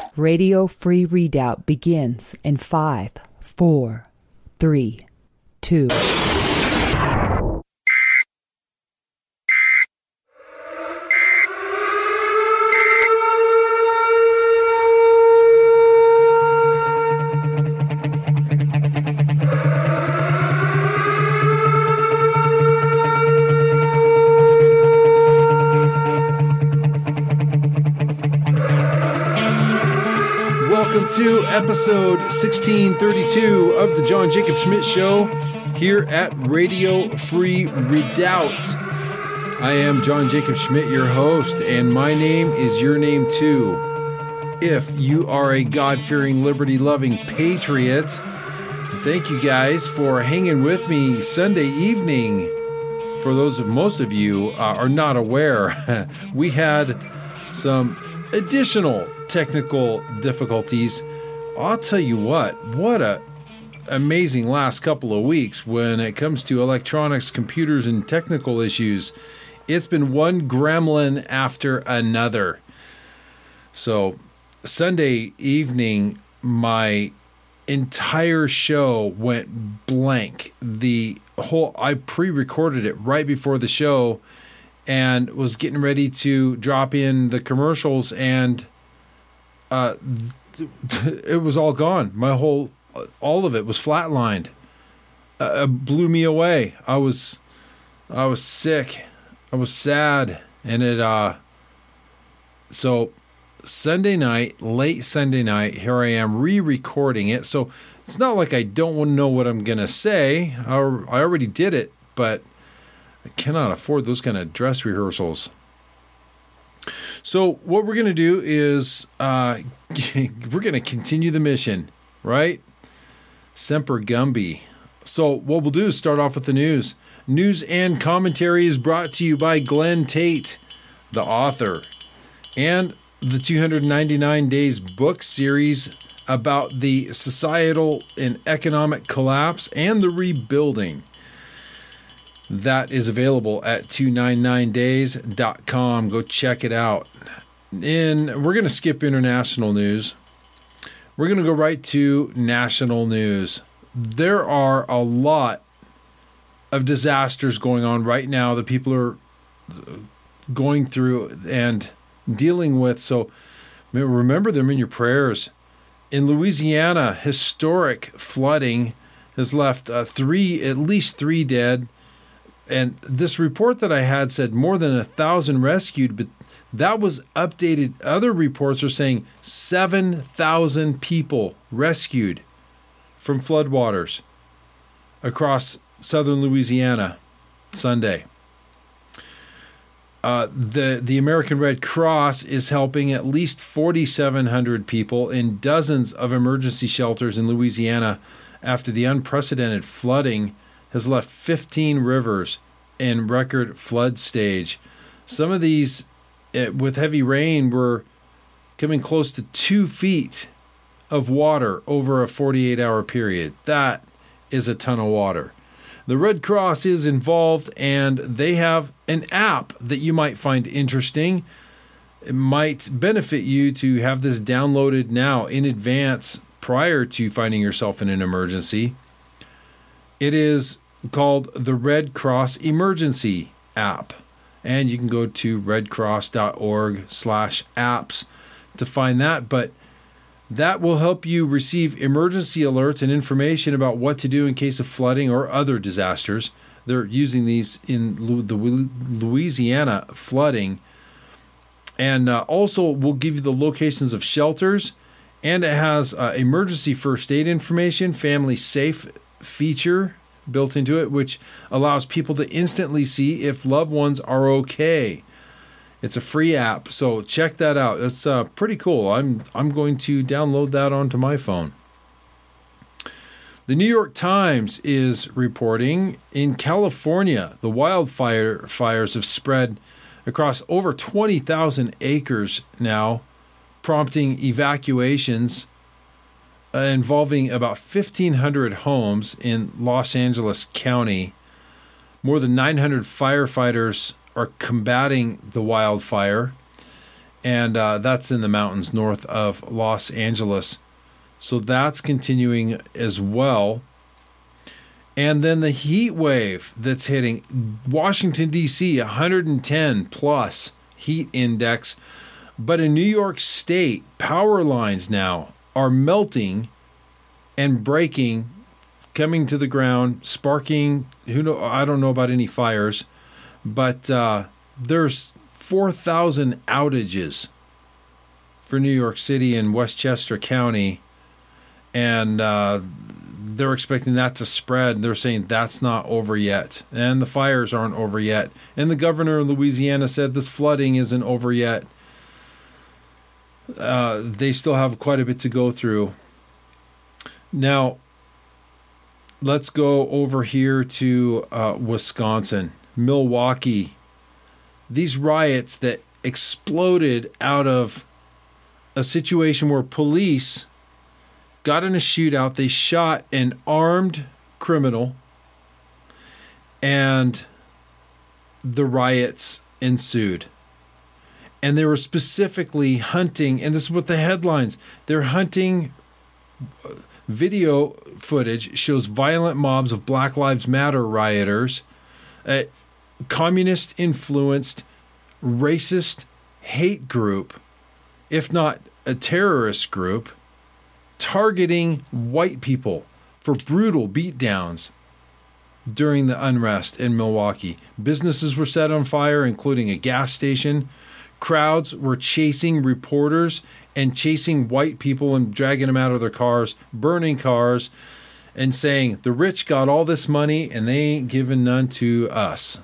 Radio Free Redoubt begins in 5, 4, 3, 2. Welcome to episode 1632 of the John Jacob Schmidt Show here at Radio Free Redoubt. I am John Jacob Schmidt, your host, and my name is your name too. If you are a God-fearing, liberty-loving patriot, thank you guys for hanging with me Sunday evening. For those of most of you are not aware, we had some additional technical difficulties. I'll tell you what a amazing last couple of weeks when it comes to electronics, computers, and technical issues. It's been one gremlin after another. So Sunday evening, my entire show went blank. I pre-recorded it right before the show and was getting ready to drop in the commercials, and it was all gone. All of it was flatlined. Blew me away. I was sick. I was sad, and so Sunday night, late Sunday night, here I am re-recording it. So it's not like I don't want to know what I'm gonna say. I already did it, but I cannot afford those kind of dress rehearsals. So what we're going to do is we're going to continue the mission, right? Semper Gumby. So what we'll do is start off with the news. News and commentary is brought to you by Glenn Tate, the author, and the 299 Days book series about the societal and economic collapse and the rebuilding. That is available at 299days.com. Go check it out. And we're going to skip international news. We're going to go right to national news. There are a lot of disasters going on right now that people are going through and dealing with. So remember them in your prayers. In Louisiana, historic flooding has left at least three dead. And this report that I had said more than 1,000 rescued, but that was updated. Other reports are saying 7,000 people rescued from floodwaters across southern Louisiana Sunday. The American Red Cross is helping at least 4,700 people in dozens of emergency shelters in Louisiana after the unprecedented flooding has left 15 rivers in record flood stage. Some of these, with heavy rain, were coming close to 2 feet of water over a 48-hour period. That is a ton of water. The Red Cross is involved, and they have an app that you might find interesting. It might benefit you to have this downloaded now in advance prior to finding yourself in an emergency. It is called the Red Cross Emergency App, and you can go to redcross.org/apps to find that. But that will help you receive emergency alerts and information about what to do in case of flooding or other disasters. They're using these in the Louisiana flooding, and also will give you the locations of shelters, and it has emergency first aid information, family safe feature built into it, which allows people to instantly see if loved ones are okay. It's a free app, so check that out. It's pretty cool. I'm going to download that onto my phone. The New York Times is reporting in California, the wildfires have spread across over 20,000 acres now, prompting evacuations involving about 1,500 homes in Los Angeles County. More than 900 firefighters are combating the wildfire. And that's in the mountains north of Los Angeles. So that's continuing as well. And then the heat wave that's hitting Washington, D.C., 110 plus heat index. But in New York State, power lines now are melting and breaking, coming to the ground, sparking. I don't know about any fires, but there's 4,000 outages for New York City and Westchester County. And they're expecting that to spread. They're saying that's not over yet. And the fires aren't over yet. And the governor of Louisiana said this flooding isn't over yet. They still have quite a bit to go through. Now, let's go over here to Wisconsin, Milwaukee. These riots that exploded out of a situation where police got in a shootout. They shot an armed criminal, and the riots ensued. And they were specifically hunting, and this is what the headlines, they're hunting. Video footage shows violent mobs of Black Lives Matter rioters, a communist-influenced, racist hate group, if not a terrorist group, targeting white people for brutal beatdowns during the unrest in Milwaukee. Businesses were set on fire, including a gas station. Crowds were chasing reporters and chasing white people and dragging them out of their cars, burning cars, and saying, the rich got all this money and they ain't giving none to us.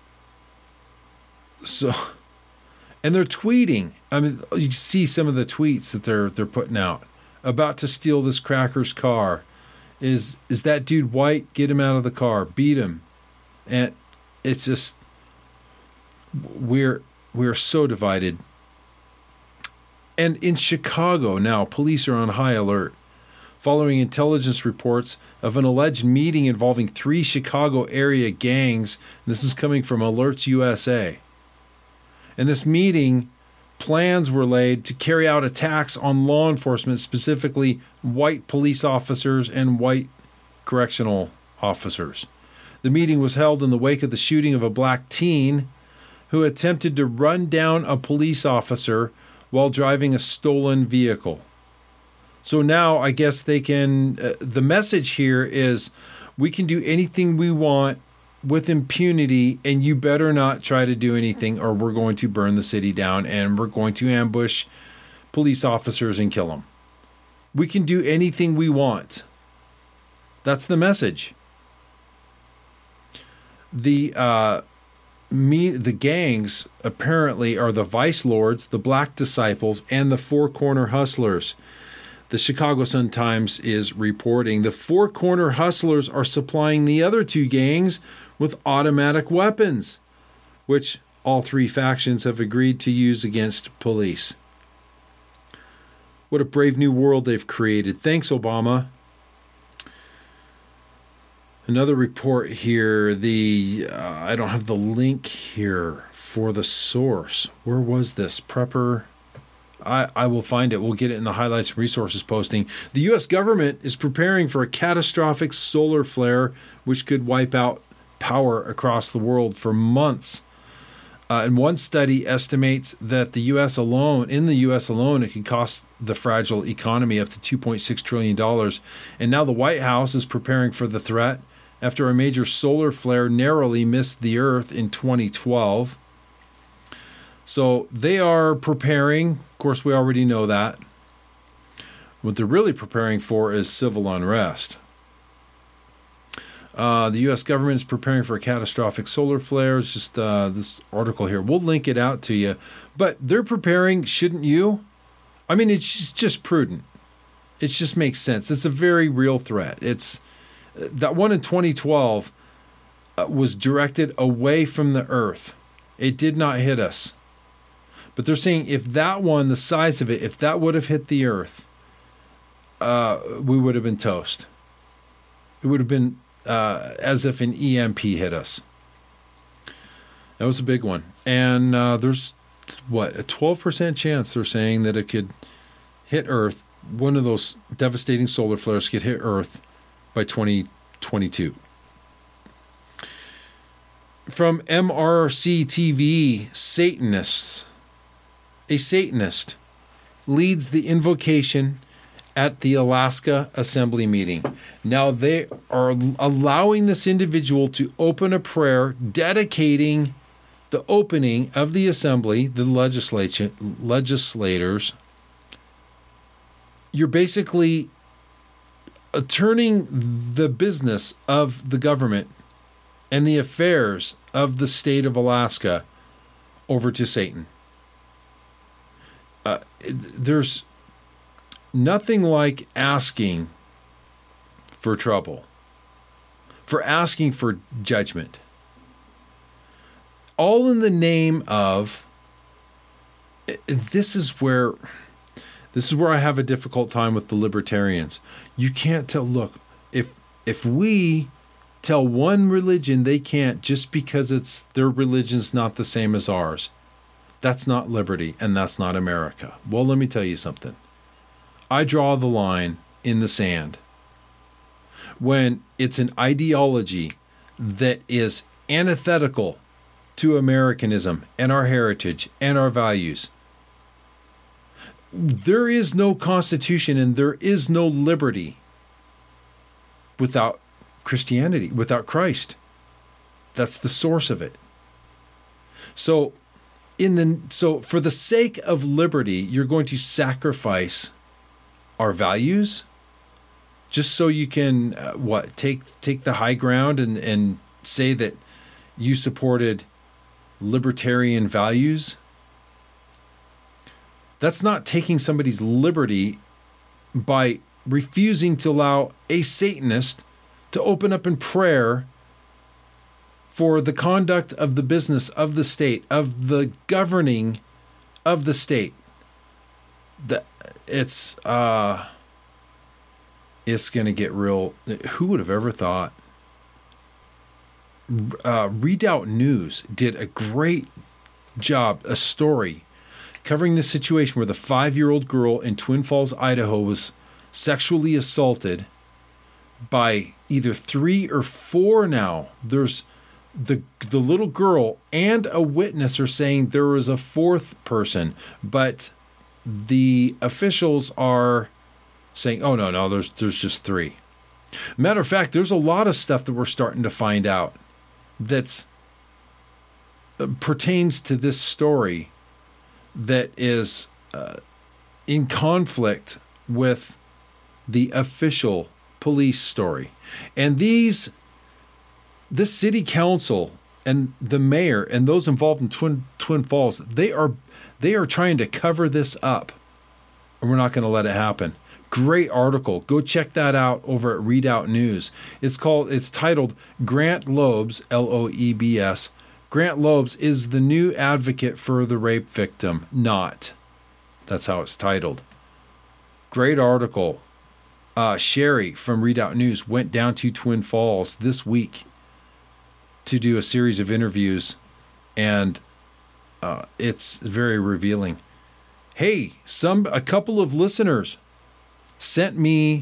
So, and they're tweeting. I mean, you see some of the tweets that they're putting out. About to steal this cracker's car. Is that dude white? Get him out of the car. Beat him. And it's just, we're so divided. And in Chicago now, police are on high alert following intelligence reports of an alleged meeting involving 3 Chicago area gangs. This is coming from Alerts USA. And this meeting, plans were laid to carry out attacks on law enforcement, specifically white police officers and white correctional officers. The meeting was held in the wake of the shooting of a black teen who attempted to run down a police officer while driving a stolen vehicle. So now I guess they can, the message here is we can do anything we want with impunity, and you better not try to do anything or we're going to burn the city down and we're going to ambush police officers and kill them. We can do anything we want. That's the message. The gangs apparently are the Vice Lords, the Black Disciples, and the Four Corner Hustlers. The Chicago Sun-Times is reporting the Four Corner Hustlers are supplying the other 2 gangs with automatic weapons, which all 3 factions have agreed to use against police. What a brave new world they've created. Thanks, Obama. Another report here, I don't have the link here for the source. Where was this? Prepper. I will find it. We'll get it in the highlights and resources posting. The U.S. government is preparing for a catastrophic solar flare, which could wipe out power across the world for months. And one study estimates that in the U.S. alone, it could cost the fragile economy up to $2.6 trillion. And now the White House is preparing for the threat after a major solar flare narrowly missed the Earth in 2012. So they are preparing. Of course, we already know that. What they're really preparing for is civil unrest. The U.S. government is preparing for a catastrophic solar flare. It's just this article here. We'll link it out to you. But they're preparing, shouldn't you? I mean, it's just prudent. It just makes sense. It's a very real threat. It's that one in 2012 was directed away from the Earth. It did not hit us. But they're saying if that one, the size of it, if that would have hit the Earth, we would have been toast. It would have been as if an EMP hit us. That was a big one. And there's a 12% chance they're saying that it could hit Earth. One of those devastating solar flares could hit Earth by 2022. From MRC TV, Satanists. A Satanist leads the invocation at the Alaska Assembly meeting. Now they are allowing this individual to open a prayer dedicating the opening of the assembly, the legislators. You're basically turning the business of the government and the affairs of the state of Alaska over to Satan. There's nothing like asking for trouble, for asking for judgment. All in the name of, this is where I have a difficult time with the libertarians. You can't tell, look, if we tell one religion they can't just because their religion's not the same as ours, that's not liberty and that's not America. Well, let me tell you something. I draw the line in the sand when it's an ideology that is antithetical to Americanism and our heritage and our values. There is no Constitution and there is no liberty without Christianity, without Christ. That's the source of it. So for the sake of liberty, you're going to sacrifice our values just so you can take the high ground and say that you supported libertarian values. That's not taking somebody's liberty by refusing to allow a Satanist to open up in prayer for the conduct of the business of the state, of the governing of the state. It's going to get real. Who would have ever thought? Redoubt News did a great job, a story covering the situation where the 5-year-old girl in Twin Falls, Idaho was sexually assaulted by either 3 or 4 now. There's the little girl and a witness are saying there was a 4th person, but the officials are saying, oh, no, there's just 3. Matter of fact, there's a lot of stuff that we're starting to find out that's pertains to this story that is in conflict with the official police story. And this city council and the mayor and those involved in Twin Falls, they are trying to cover this up, and we're not going to let it happen. Great article. Go check that out over at Redoubt News. It's titled Grant Loebs, Loebs. Grant Loebs is the new advocate for the rape victim. Not. That's how it's titled. Great article. Sherry from Redoubt News went down to Twin Falls this week to do a series of interviews, and it's very revealing. Hey, a couple of listeners sent me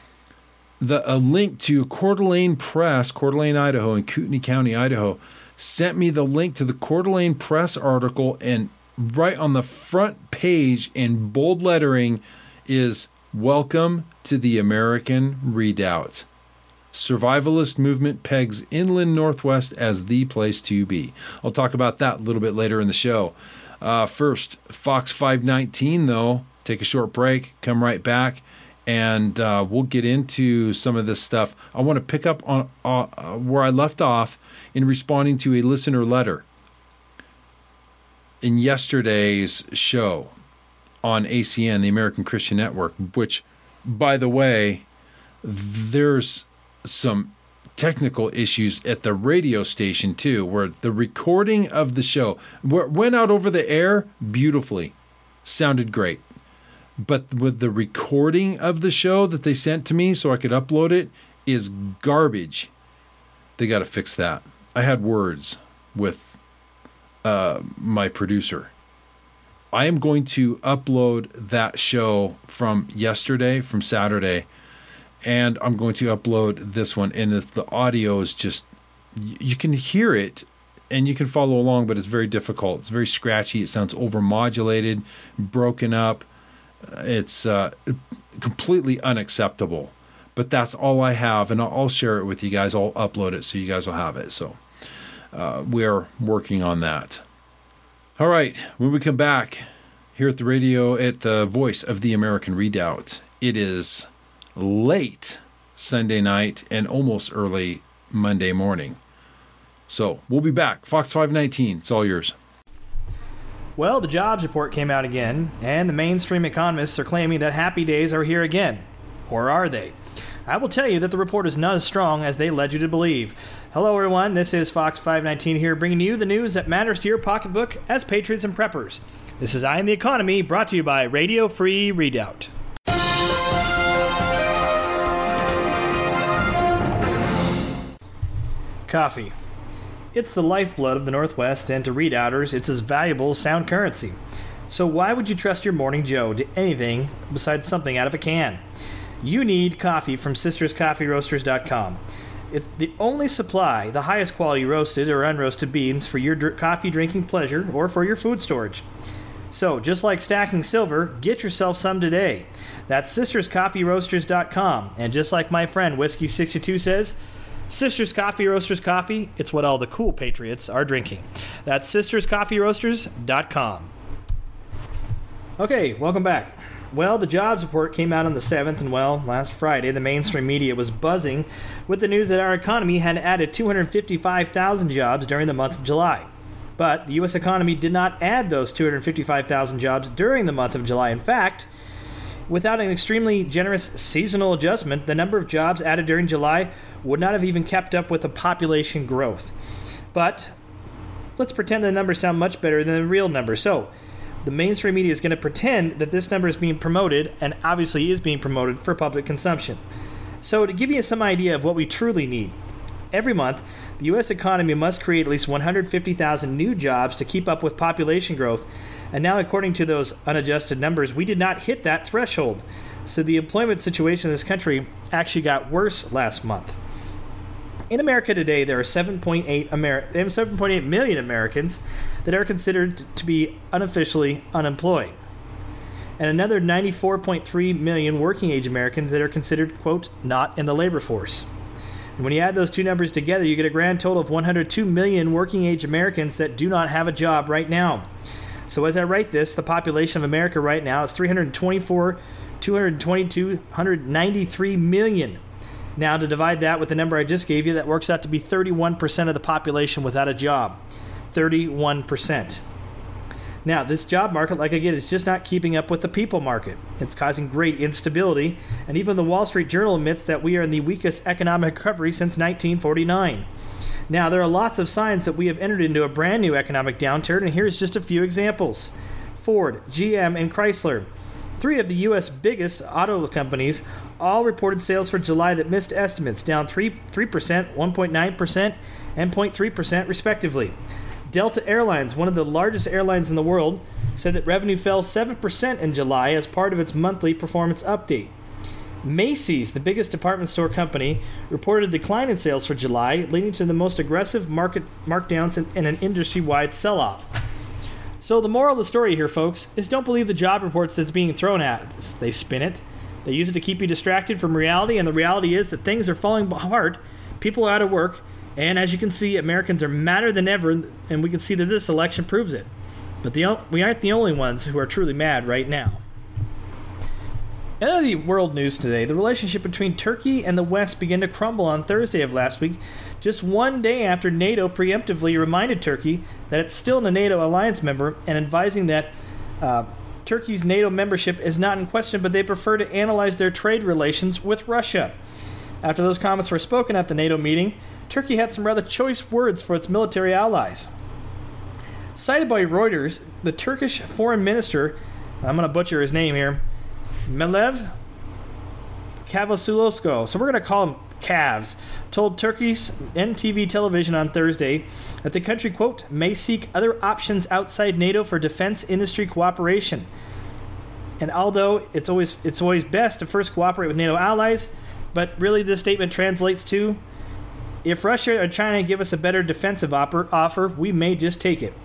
a link to Coeur d'Alene Press, Coeur d'Alene, Idaho, in Kootenai County, Idaho, sent me the link to the Coeur d'Alene Press article, and right on the front page in bold lettering is "Welcome to the American Redoubt. Survivalist movement pegs inland Northwest as the place to be." I'll talk about that a little bit later in the show. First, Fox 519, though. Take a short break, come right back, and we'll get into some of this stuff. I want to pick up on where I left off in responding to a listener letter in yesterday's show on ACN, the American Christian Network, which, by the way, there's some technical issues at the radio station too, where the recording of the show went out over the air beautifully, sounded great, but with the recording of the show that they sent to me so I could upload it is garbage. They got to fix that. I had words with my producer, I am going to upload that show from yesterday, from Saturday, and I'm going to upload this one. And the audio is just, you can hear it and you can follow along, but it's very difficult. It's very scratchy. It sounds overmodulated, broken up. It's completely unacceptable. But that's all I have, and I'll share it with you guys. I'll upload it so you guys will have it. So we're working on that. All right, when we come back here at the radio, at the Voice of the American Redoubt, it is late Sunday night and almost early Monday morning. So we'll be back. Fox 519, it's all yours. Well, the jobs report came out again, and the mainstream economists are claiming that happy days are here again. Or are they? I will tell you that the report is not as strong as they led you to believe. Hello, everyone. This is Fox 519 here, bringing you the news that matters to your pocketbook as patriots and preppers. This is Eye on the Economy, brought to you by Radio Free Redoubt. Coffee. It's the lifeblood of the Northwest, and to Redoubters, it's as valuable as sound currency. So why would you trust your Morning Joe to anything besides something out of a can? You need coffee from sisterscoffeeroasters.com. It's the only supply, the highest quality roasted or unroasted beans for your coffee drinking pleasure or for your food storage. So, just like stacking silver, get yourself some today. That's sisterscoffeeroasters.com. And just like my friend Whiskey62 says, Sisters Coffee Roasters coffee, it's what all the cool patriots are drinking. That's sisterscoffeeroasters.com. Okay, welcome back. Well, the jobs report came out on the 7th, and well, last Friday, the mainstream media was buzzing with the news that our economy had added 255,000 jobs during the month of July. But the U.S. economy did not add those 255,000 jobs during the month of July. In fact, without an extremely generous seasonal adjustment, the number of jobs added during July would not have even kept up with the population growth. But let's pretend the numbers sound much better than the real numbers. So, the mainstream media is going to pretend that this number is being promoted, and obviously is being promoted for public consumption. So to give you some idea of what we truly need, every month, the U.S. economy must create at least 150,000 new jobs to keep up with population growth. And now, according to those unadjusted numbers, we did not hit that threshold. So the employment situation in this country actually got worse last month. In America today, there are 7.8 million Americans that are considered to be unofficially unemployed, and another 94.3 million working-age Americans that are considered, quote, not in the labor force. And when you add those two numbers together, you get a grand total of 102 million working-age Americans that do not have a job right now. So as I write this, the population of America right now is 293 million. Now, to divide that with the number I just gave you, that works out to be 31% of the population without a job. 31%. Now, this job market, like I get, is just not keeping up with the people market. It's causing great instability, and even the Wall Street Journal admits that we are in the weakest economic recovery since 1949. Now, there are lots of signs that we have entered into a brand new economic downturn, and here's just a few examples. Ford, GM, and Chrysler, three of the U.S. biggest auto companies, all reported sales for July that missed estimates, down 3%, 1.9%, and 0.3% respectively. Delta Airlines, one of the largest airlines in the world, said that revenue fell 7% in July as part of its monthly performance update. Macy's, the biggest department store company, reported a decline in sales for July, leading to the most aggressive market markdowns in an industry-wide sell-off. So the moral of the story here, folks, is don't believe the job reports that's being thrown at us. They spin it. They use it to keep you distracted from reality, and the reality is that things are falling apart, people are out of work, and as you can see, Americans are madder than ever, and we can see that this election proves it. But we aren't the only ones who are truly mad right now. In other world news today, the relationship between Turkey and the West began to crumble on Thursday of last week, just one day after NATO preemptively reminded Turkey that it's still a NATO alliance member and advising that Turkey's NATO membership is not in question, but they prefer to analyze their trade relations with Russia. After those comments were spoken at the NATO meeting, Turkey had some rather choice words for its military allies. Cited by Reuters, the Turkish foreign minister, I'm going to butcher his name here, Mevlut Cavusoglu, so we're going to call him calves, told Turkey's NTV television on Thursday that the country, quote, may seek other options outside NATO for defense industry cooperation. And although it's always best to first cooperate with NATO allies, but really this statement translates to, if Russia or China give us a better defensive offer, we may just take it.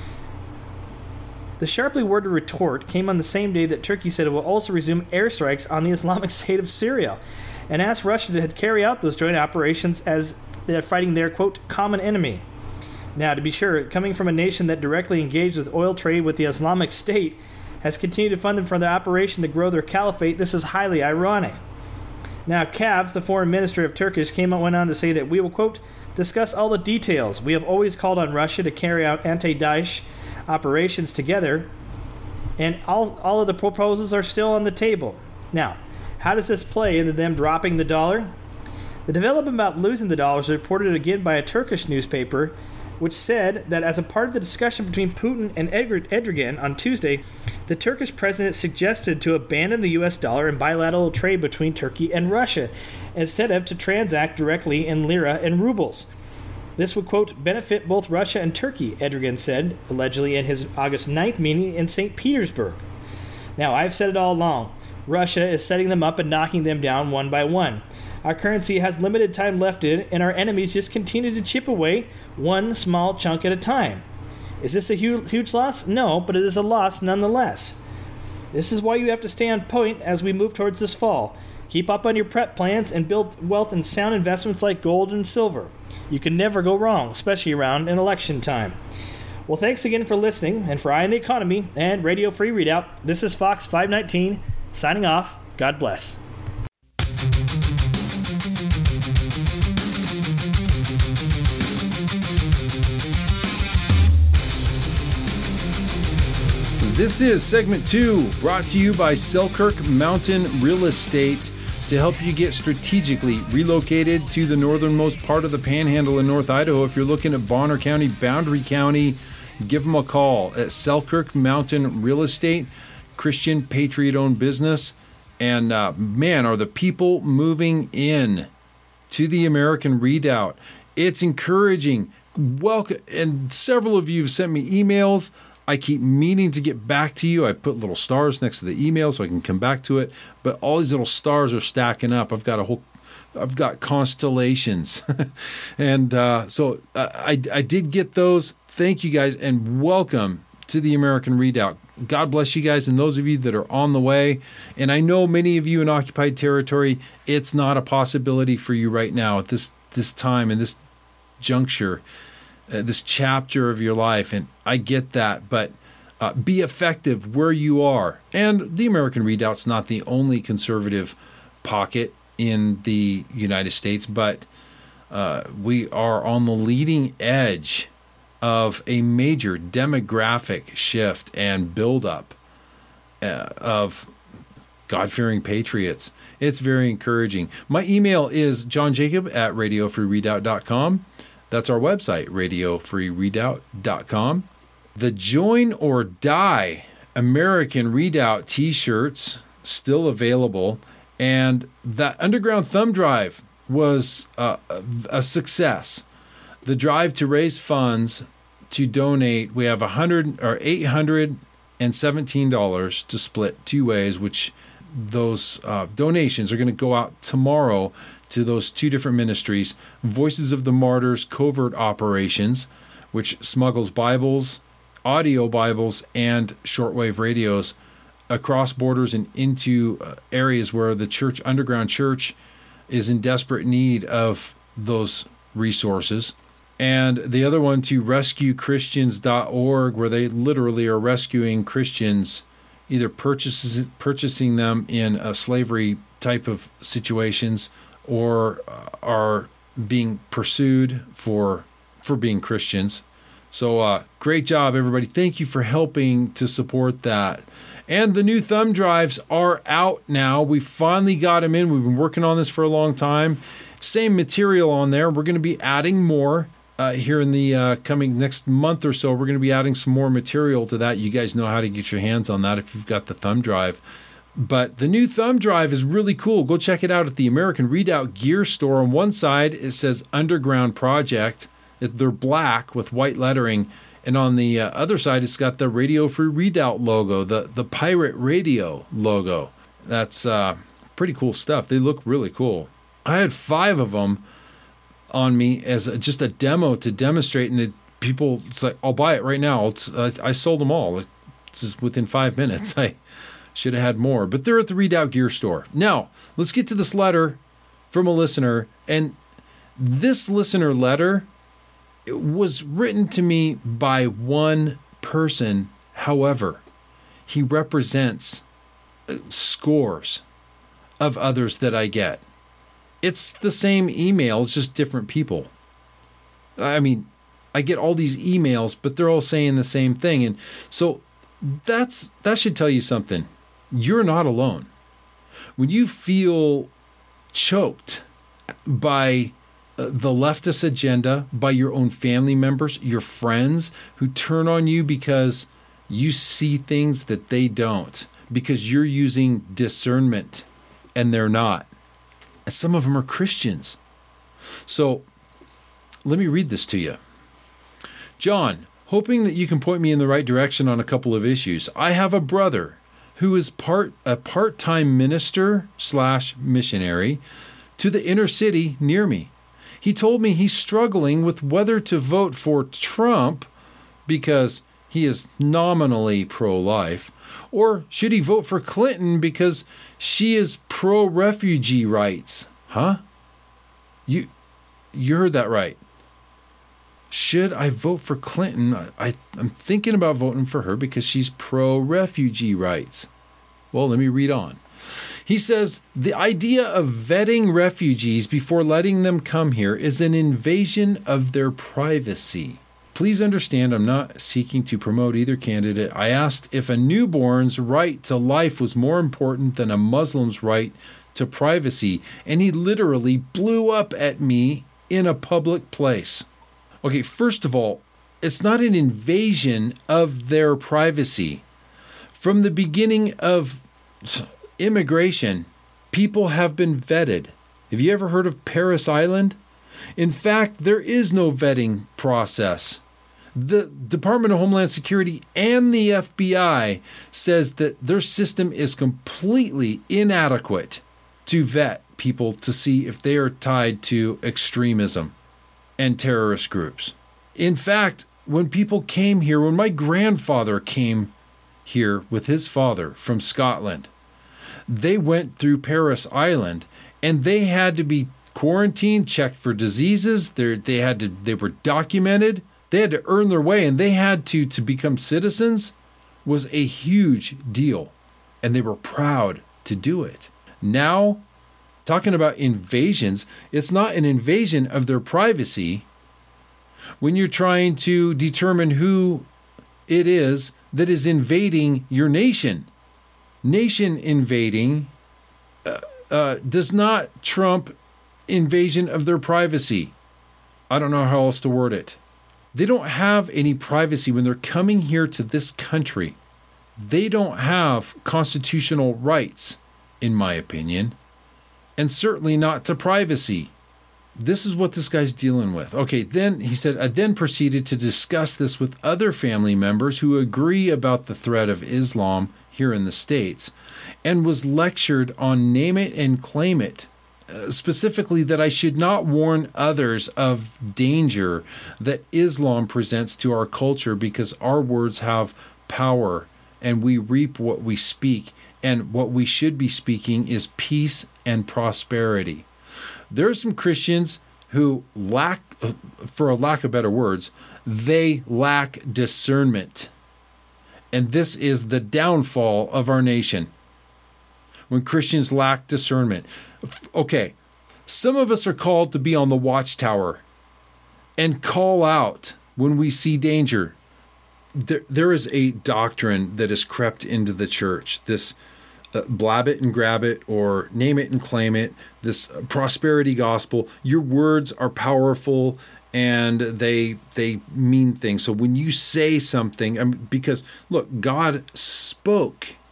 The sharply worded retort came on the same day that Turkey said it will also resume airstrikes on the Islamic State of Syria and asked Russia to carry out those joint operations as they're fighting their, quote, common enemy. Now, to be sure, coming from a nation that directly engaged with oil trade with the Islamic State has continued to fund them for their operation to grow their caliphate, this is highly ironic. Now, Kavs, the foreign minister of Turkish, went on to say that we will, quote, discuss all the details. We have always called on Russia to carry out anti-Daesh operations together, and all of the proposals are still on the table. Now, how does this play into them dropping the dollar? The development about losing the dollar was reported again by a Turkish newspaper, which said that as a part of the discussion between Putin and Erdogan on Tuesday, the Turkish president suggested to abandon the U.S. dollar in bilateral trade between Turkey and Russia, instead of to transact directly in lira and rubles. This would, quote, benefit both Russia and Turkey, Erdogan said, allegedly in his August 9th meeting in St. Petersburg. Now, I've said it all along. Russia is setting them up and knocking them down one by one. Our currency has limited time left in it, and our enemies just continue to chip away one small chunk at a time. Is this a huge loss? No, but it is a loss nonetheless. This is why you have to stay on point as we move towards this fall. Keep up on your prep plans and build wealth in sound investments like gold and silver. You can never go wrong, especially around an election time. Well, thanks again for listening, and for Eye on the Economy and Radio Free Readout, this is Fox 519, signing off. God bless. This is segment 2, brought to you by Selkirk Mountain Real Estate, to help you get strategically relocated to the northernmost part of the Panhandle in North Idaho. If you're looking at Bonner County, Boundary County, give them a call at Selkirk Mountain Real Estate, Christian Patriot-owned business. And man, are the people moving in to the American Redoubt. It's encouraging. Welcome. And several of you have sent me emails. I keep meaning to get back to you. I put little stars next to the email so I can come back to it. But all these little stars are stacking up. I've got constellations. And so I did get those. Thank you guys, and welcome to the American Redoubt. God bless you guys, and those of you that are on the way. And I know many of you in occupied territory, it's not a possibility for you right now at this time and this juncture. This chapter of your life, and I get that, but be effective where you are. And the American Redoubt's not the only conservative pocket in the United States, but we are on the leading edge of a major demographic shift and buildup of God-fearing patriots. It's very encouraging. My email is johnjacob@radiofreereadout.com. That's our website, radiofreereadout.com. The Join or Die American Redoubt t-shirts still available, and that Underground Thumb Drive was a success. The drive to raise funds to donate, we have $817 to split two ways, which those donations are going to go out tomorrow to those two different ministries, Voices of the Martyrs Covert Operations, which smuggles Bibles, audio Bibles, and shortwave radios across borders and into areas where the church, underground church, is in desperate need of those resources. And the other one to rescuechristians.org, where they literally are rescuing Christians, either purchasing them in a slavery type of situations, or are being pursued for being Christians. So great job, everybody. Thank you for helping to support that. And the new thumb drives are out now. We finally got them in. We've been working on this for a long time. Same material on there. We're going to be adding more here in the coming next month or so. We're going to be adding some more material to that. You guys know how to get your hands on that if you've got the thumb drive. But the new thumb drive is really cool. Go check it out at the American Readout Gear Store. On one side, it says Underground Project. They're black with white lettering. And on the other side, it's got the Radio Free Readout logo, the Pirate Radio logo. That's pretty cool stuff. They look really cool. I had 5 of them on me as just a demo to demonstrate. And people, it's like, I'll buy it right now. I sold them all. It's just within 5 minutes. I should have had more. But they're at the Readout Gear Store. Now, let's get to this letter from a listener. And this listener letter, it was written to me by one person. However, he represents scores of others that I get. It's the same email, it's just different people. I mean, I get all these emails, but they're all saying the same thing. And so that should tell you something. You're not alone. When you feel choked by the leftist agenda, by your own family members, your friends who turn on you because you see things that they don't, because you're using discernment and they're not. And some of them are Christians. So let me read this to you. John, hoping that you can point me in the right direction on a couple of issues. I have a brother who is a part-time minister/missionary to the inner city near me. He told me he's struggling with whether to vote for Trump because he is nominally pro-life, or should he vote for Clinton because she is pro-refugee rights. Huh? You heard that right. Should I vote for Clinton? I'm thinking about voting for her because she's pro-refugee rights. Well, let me read on. He says, the idea of vetting refugees before letting them come here is an invasion of their privacy. Please understand, I'm not seeking to promote either candidate. I asked if a newborn's right to life was more important than a Muslim's right to privacy, and he literally blew up at me in a public place. Okay, first of all, it's not an invasion of their privacy. From the beginning of immigration, people have been vetted. Have you ever heard of Parris Island? In fact, there is no vetting process. The Department of Homeland Security and the FBI says that their system is completely inadequate to vet people to see if they are tied to extremism and terrorist groups. In fact, when people came here, when my grandfather came here with his father from Scotland, they went through Parris Island and they had to be quarantined, checked for diseases. They were documented. They had to earn their way, and they had to become citizens was a huge deal, and they were proud to do it. Now, talking about invasions, it's not an invasion of their privacy when you're trying to determine who it is that is invading your nation. Nation invading does not trump invasion of their privacy. I don't know how else to word it. They don't have any privacy when they're coming here to this country. They don't have constitutional rights, in my opinion, and certainly not to privacy. This is what this guy's dealing with. Okay, then he said, I then proceeded to discuss this with other family members who agree about the threat of Islam here in the States, and was lectured on name it and claim it. Specifically, that I should not warn others of danger that Islam presents to our culture because our words have power and we reap what we speak, and what we should be speaking is peace and prosperity. There are some Christians who lack, for a lack of better words, they lack discernment. And this is the downfall of our nation. When Christians lack discernment. Okay, some of us are called to be on the watchtower and call out when we see danger. There is a doctrine that has crept into the church, this blab it and grab it, or name it and claim it, this prosperity gospel. Your words are powerful and they mean things. So when you say something, because look, God spoke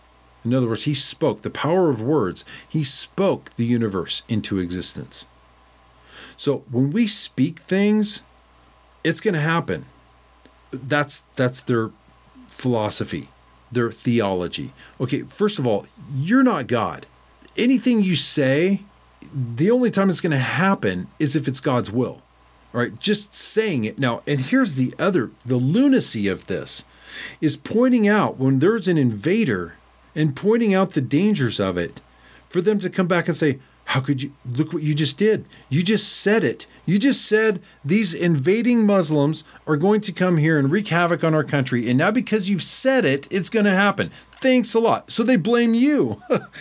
In other words, he spoke the power of words. He spoke the universe into existence. So when we speak things, it's going to happen. That's their philosophy, their theology. Okay, first of all, you're not God. Anything you say, the only time it's going to happen is if it's God's will. All right, just saying it. Now, and here's the lunacy of this is pointing out when there's an invader and pointing out the dangers of it, for them to come back and say, how could you, look what you just did. You just said it. You just said these invading Muslims are going to come here and wreak havoc on our country. And now because you've said it, it's going to happen. Thanks a lot. So they blame you.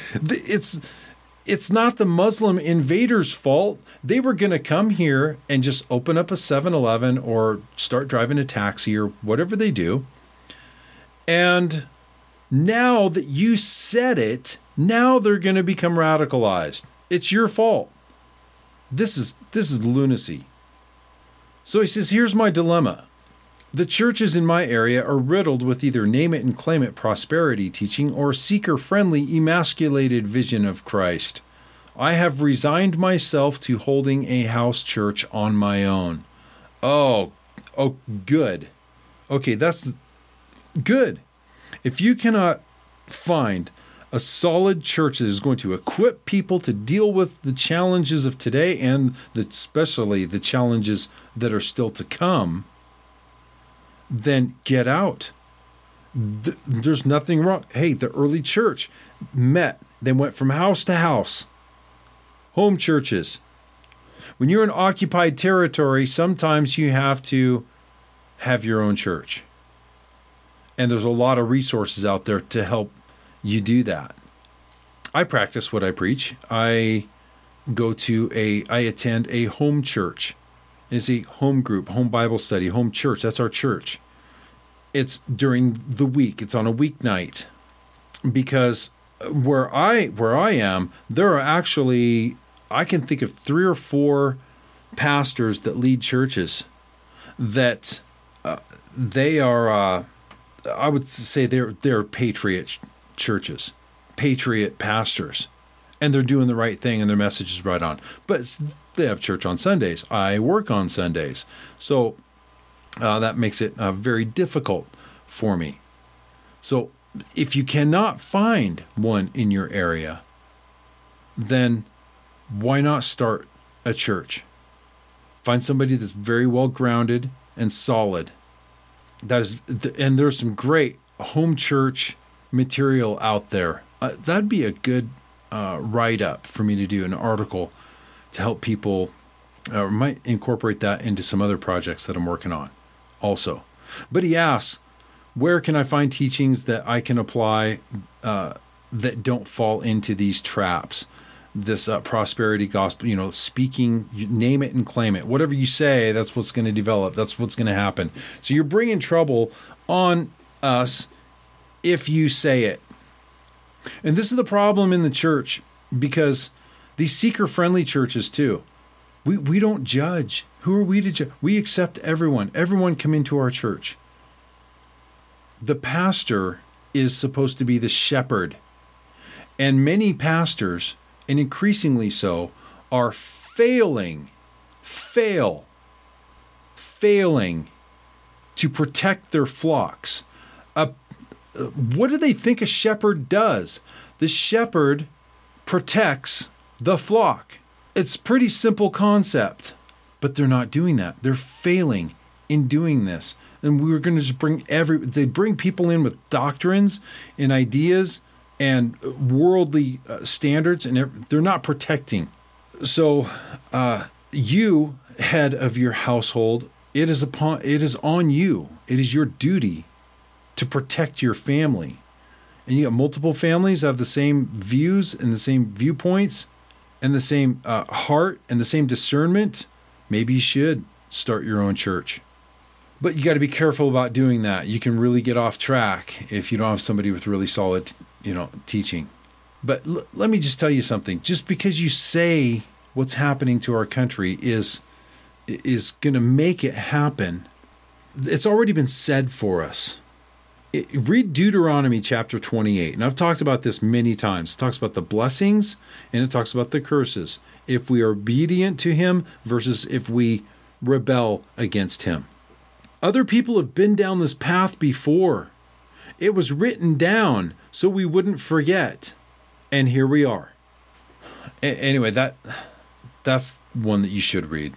It's not the Muslim invaders' fault. They were going to come here and just open up a 7-Eleven or start driving a taxi or whatever they do. And now that you said it, now they're going to become radicalized. It's your fault. This is lunacy. So he says, here's my dilemma. The churches in my area are riddled with either name it and claim it prosperity teaching or seeker-friendly emasculated vision of Christ. I have resigned myself to holding a house church on my own. Oh, good. Okay, that's good. If you cannot find a solid church that is going to equip people to deal with the challenges of today and especially the challenges that are still to come, then get out. There's nothing wrong. Hey, the early church met. They went from house to house. Home churches. When you're in occupied territory, sometimes you have to have your own church. And there's a lot of resources out there to help you do that. I practice what I preach. I attend a home church. It's a home group, home Bible study, home church. That's our church. It's during the week. It's on a weeknight. Because where I am, there are actually, I can think of 3 or 4 pastors that lead churches that they are, I would say they're patriot churches, patriot pastors, and they're doing the right thing and their message is right on. But they have church on Sundays. I work on Sundays. So that makes it very difficult for me. So if you cannot find one in your area, then why not start a church? Find somebody that's very well grounded and solid. And there's some great home church material out there. That'd be a good write-up for me to do, an article to help people, or might incorporate that into some other projects that I'm working on also. But he asks, where can I find teachings that I can apply that don't fall into these traps? This prosperity gospel, speaking, you name it and claim it. Whatever you say, that's what's going to develop. That's what's going to happen. So you're bringing trouble on us if you say it. And this is the problem in the church, because these seeker-friendly churches too, we don't judge. Who are we to judge? We accept everyone. Everyone come into our church. The pastor is supposed to be the shepherd. And many pastors, and increasingly so, are failing to protect their flocks. What do they think a shepherd does? The shepherd protects the flock. It's a pretty simple concept, but they're not doing that. They're failing in doing this. And we were going to just they bring people in with doctrines and ideas and worldly standards, and they're not protecting. So you, head of your household, it is on you. It is your duty to protect your family. And you got multiple families that have the same views and the same viewpoints and the same heart and the same discernment. Maybe you should start your own church. But you got to be careful about doing that. You can really get off track if you don't have somebody with really solid, teaching. But let me just tell you something. Just because you say what's happening to our country is going to make it happen, it's already been said for us. Read Deuteronomy chapter 28. And I've talked about this many times. It talks about the blessings and it talks about the curses. If we are obedient to him versus if we rebel against him. Other people have been down this path before. It was written down so we wouldn't forget. And here we are. Anyway, that's one that you should read.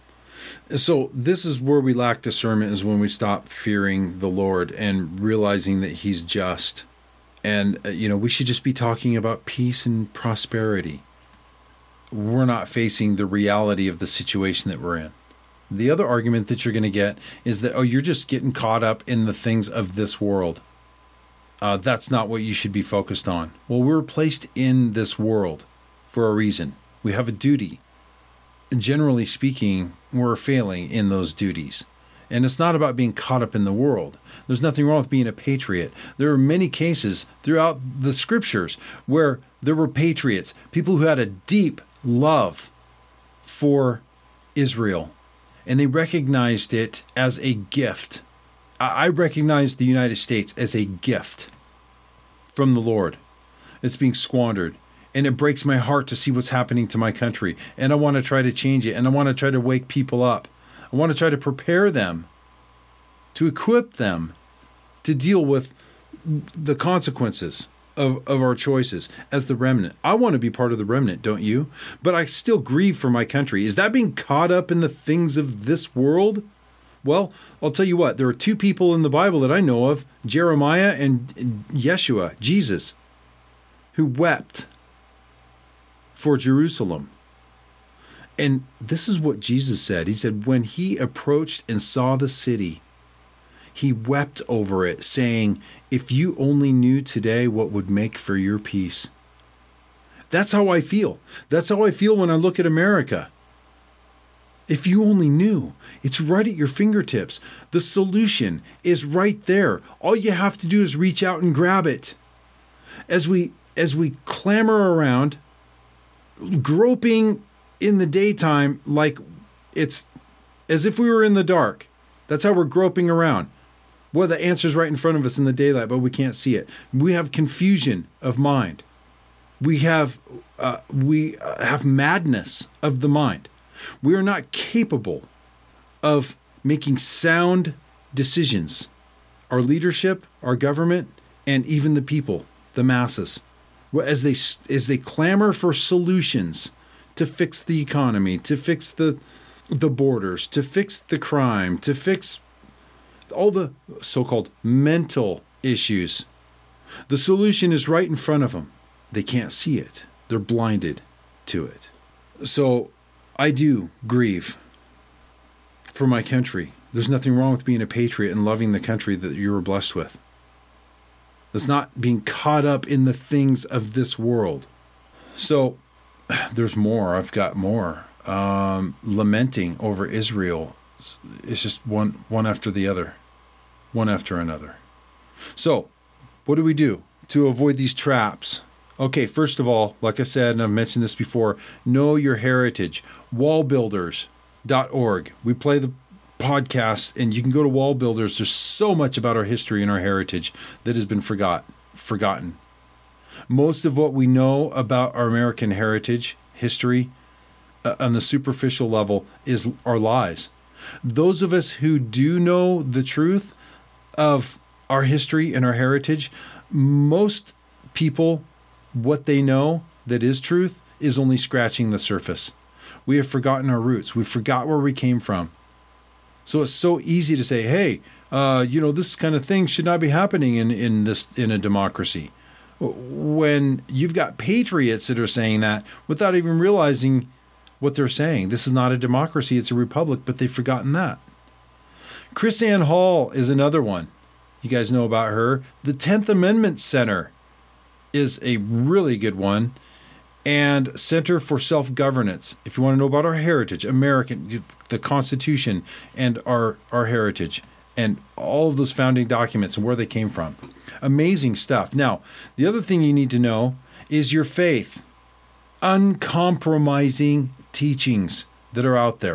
So this is where we lack discernment, is when we stop fearing the Lord and realizing that he's just. And, we should just be talking about peace and prosperity. We're not facing the reality of the situation that we're in. The other argument that you're going to get is that, you're just getting caught up in the things of this world. That's not what you should be focused on. Well, we're placed in this world for a reason. We have a duty. Generally speaking, we're failing in those duties. And it's not about being caught up in the world. There's nothing wrong with being a patriot. There are many cases throughout the scriptures where there were patriots, people who had a deep love for Israel, and they recognized it as a gift. I recognize the United States as a gift from the Lord. It's being squandered. And it breaks my heart to see what's happening to my country. And I want to try to change it. And I want to try to wake people up. I want to try to prepare them, to equip them to deal with the consequences of our choices as the remnant. I want to be part of the remnant, don't you? But I still grieve for my country. Is that being caught up in the things of this world? Well, I'll tell you what. There are two people in the Bible that I know of, Jeremiah and Yeshua, Jesus, who wept for Jerusalem. And this is what Jesus said. He said, when he approached and saw the city, he wept over it, saying, if you only knew today what would make for your peace. That's how I feel. That's how I feel when I look at America. If you only knew, it's right at your fingertips. The solution is right there. All you have to do is reach out and grab it. As we clamor around, groping in the daytime like it's as if we were in the dark. That's how we're groping around. Well, the answer's right in front of us in the daylight, but we can't see it. We have confusion of mind. We have madness of the mind. We are not capable of making sound decisions. Our leadership, our government, and even the people, the masses. As they clamor for solutions to fix the economy, to fix the borders, to fix the crime, to fix all the so-called mental issues, the solution is right in front of them. They can't see it. They're blinded to it. So I do grieve for my country. There's nothing wrong with being a patriot and loving the country that you were blessed with. It's not being caught up in the things of this world. So there's more. I've got more. Lamenting over Israel. It's just one after the other. One after another. So what do we do to avoid these traps? Okay, first of all, like I said, and I've mentioned this before, know your heritage. Wallbuilders.org. We play the podcast, and you can go to Wall Builders. There's so much about our history and our heritage that has been forgotten. Most of what we know about our American heritage, history, on the superficial level, are lies. Those of us who do know the truth of our history and our heritage, most people, what they know that is truth is only scratching the surface. We have forgotten our roots. We forgot where we came from. So it's so easy to say, hey, this kind of thing should not be happening in a democracy. When you've got patriots that are saying that without even realizing what they're saying. This is not a democracy, it's a republic, but they've forgotten that. Chris Ann Hall is another one. You guys know about her. The 10th Amendment Center is a really good one. And Center for Self-Governance. If you want to know about our heritage, the Constitution and our heritage and all of those founding documents and where they came from. Amazing stuff. Now, the other thing you need to know is your faith. Uncompromising teachings that are out there.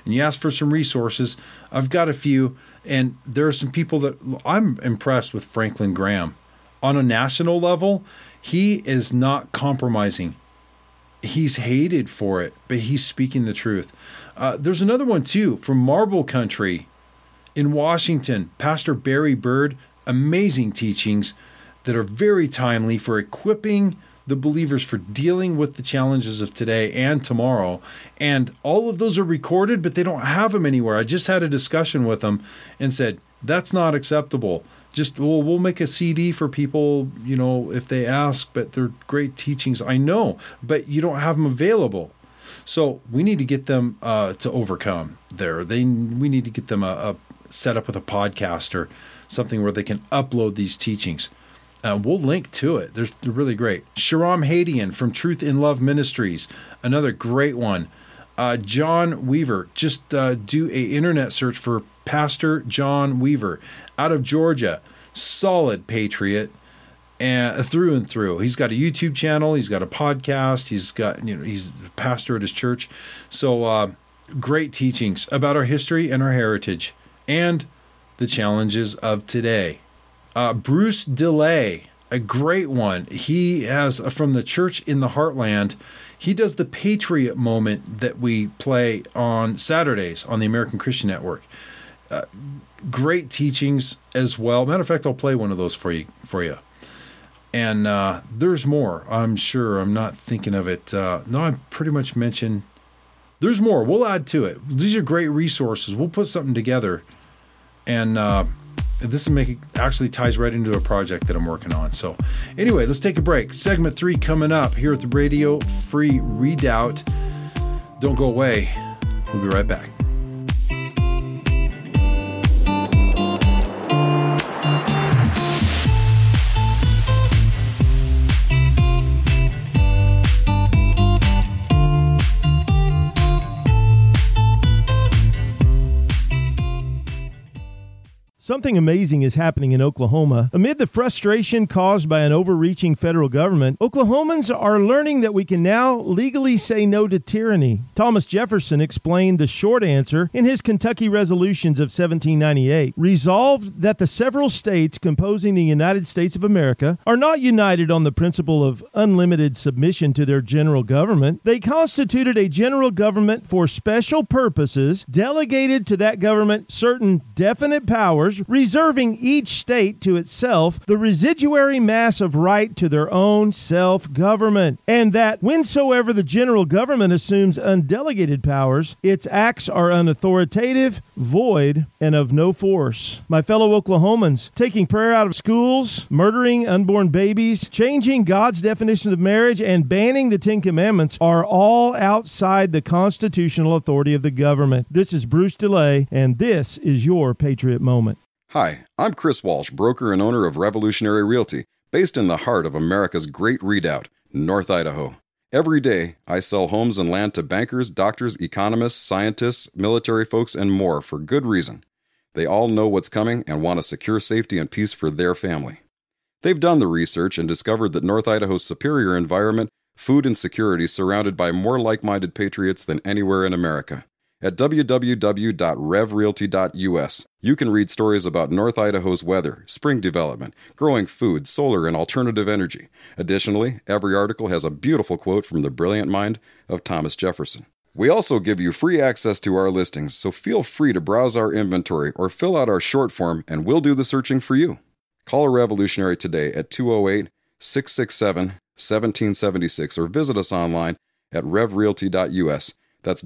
and you ask for some resources, I've got a few. And there are some people that I'm impressed with. Franklin Graham. On a national level, he is not compromising. He's hated for it, but he's speaking the truth. There's another one too from Marble Country in Washington, Pastor Barry Bird. Amazing teachings that are very timely for equipping the believers for dealing with the challenges of today and tomorrow. And all of those are recorded, but they don't have them anywhere. I just had a discussion with them and said, that's not acceptable. We'll make a CD for people, if they ask, but they're great teachings. I know, but you don't have them available. So we need to get them to overcome there. We need to get them set up with a podcast or something where they can upload these teachings. We'll link to it. They're really great. Sharam Hadian from Truth in Love Ministries, another great one. John Weaver, just do a internet search for Pastor John Weaver out of Georgia. Solid patriot and through and through. He's got a YouTube channel. He's got a podcast. He's got, he's a pastor at his church. So great teachings about our history and our heritage and the challenges of today. Bruce DeLay, a great one. He has from the Church in the Heartland. He does the Patriot Moment that we play on Saturdays on the American Christian Network. Great teachings as well. Matter of fact, I'll play one of those for you. And there's more. I'm sure. I'm not thinking of it. No, I pretty much mentioned. There's more. We'll add to it. These are great resources. We'll put something together, and this actually ties right into a project that I'm working on. So anyway, let's take a break. Segment 3 coming up here at the Radio Free Redoubt. Don't go away. We'll be right back. Something amazing is happening in Oklahoma. Amid the frustration caused by an overreaching federal government, Oklahomans are learning that we can now legally say no to tyranny. Thomas Jefferson explained the short answer in his Kentucky Resolutions of 1798, resolved that the several states composing the United States of America are not united on the principle of unlimited submission to their general government. They constituted a general government for special purposes, delegated to that government certain definite powers, reserving each state to itself the residuary mass of right to their own self-government, and that whensoever the general government assumes undelegated powers, its acts are unauthoritative, void, and of no force. My fellow Oklahomans, taking prayer out of schools, murdering unborn babies, changing God's definition of marriage, and banning the Ten Commandments are all outside the constitutional authority of the government. This is Bruce DeLay, and this is your Patriot Moment. Hi, I'm Chris Walsh, broker and owner of Revolutionary Realty, based in the heart of America's great redoubt, North Idaho. Every day, I sell homes and land to bankers, doctors, economists, scientists, military folks, and more for good reason. They all know what's coming and want a secure safety and peace for their family. They've done the research and discovered that North Idaho's superior environment, food, and security is surrounded by more like-minded patriots than anywhere in America. At www.revrealty.us, you can read stories about North Idaho's weather, spring development, growing food, solar, and alternative energy. Additionally, every article has a beautiful quote from the brilliant mind of Thomas Jefferson. We also give you free access to our listings, so feel free to browse our inventory or fill out our short form, and we'll do the searching for you. Call a Revolutionary today at 208-667-1776 or visit us online at revrealty.us. That's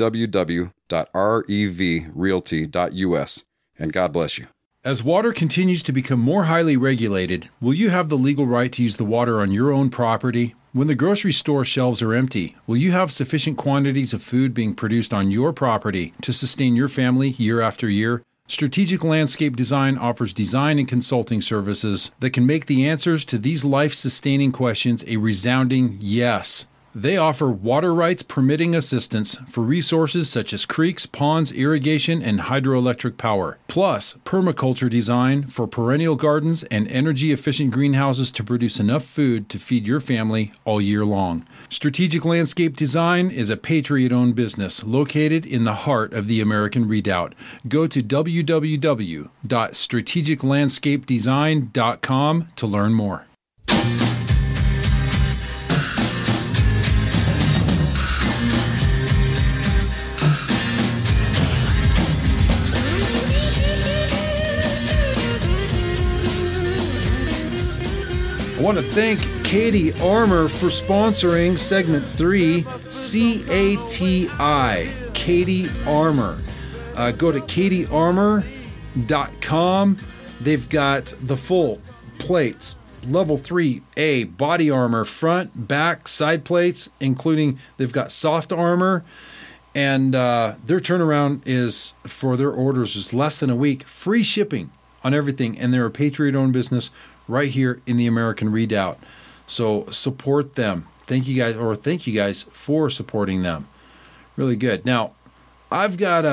www.revrealty.us. And God bless you. As water continues to become more highly regulated, will you have the legal right to use the water on your own property? When the grocery store shelves are empty, will you have sufficient quantities of food being produced on your property to sustain your family year after year? Strategic Landscape Design offers design and consulting services that can make the answers to these life-sustaining questions a resounding yes. They offer water rights permitting assistance for resources such as creeks, ponds, irrigation, and hydroelectric power. Plus, permaculture design for perennial gardens and energy-efficient greenhouses to produce enough food to feed your family all year long. Strategic Landscape Design is a Patriot-owned business located in the heart of the American Redoubt. Go to www.strategiclandscapedesign.com to learn more. I want to thank Katie Armour for sponsoring segment 3, CATI, Katie Armour. Go to katiearmour.com. They've got the full plates, level 3A body armor, front, back, side plates, including they've got soft armor. And their turnaround is for their orders is less than a week. Free shipping on everything. And they're a Patriot-owned business right here in the American Redoubt. So support them. Thank you guys for supporting them. Really good. Now, I've got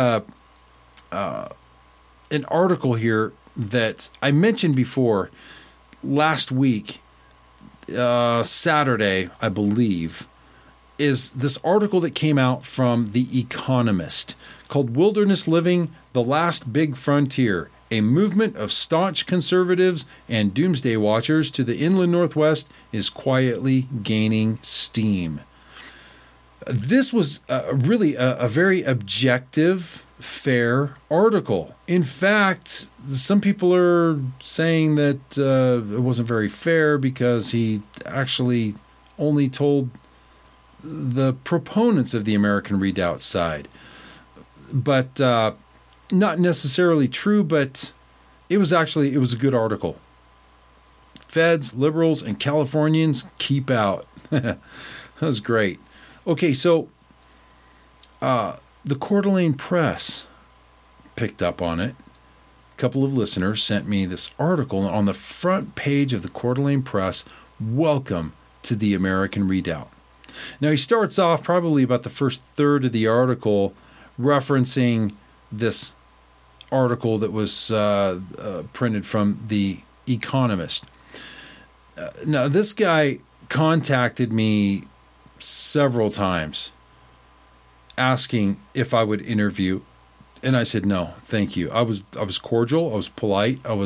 an article here that I mentioned before last week, Saturday, I believe, is this article that came out from The Economist called Wilderness Living, The Last Big Frontier. A movement of staunch conservatives and doomsday watchers to the inland Northwest is quietly gaining steam. This was really a very objective, fair article. In fact, some people are saying that it wasn't very fair because he actually only told the proponents of the American Redoubt side. But not necessarily true, but it was a good article. Feds, liberals, and Californians keep out. That was great. Okay, so the Coeur d'Alene Press picked up on it. A couple of listeners sent me this article on the front page of the Coeur d'Alene Press. Welcome to the American Redoubt. Now, he starts off probably about the first third of the article referencing this article that was printed from The Economist. Now, this guy contacted me several times asking if I would interview, and I said no, thank you. I was cordial, I was polite, I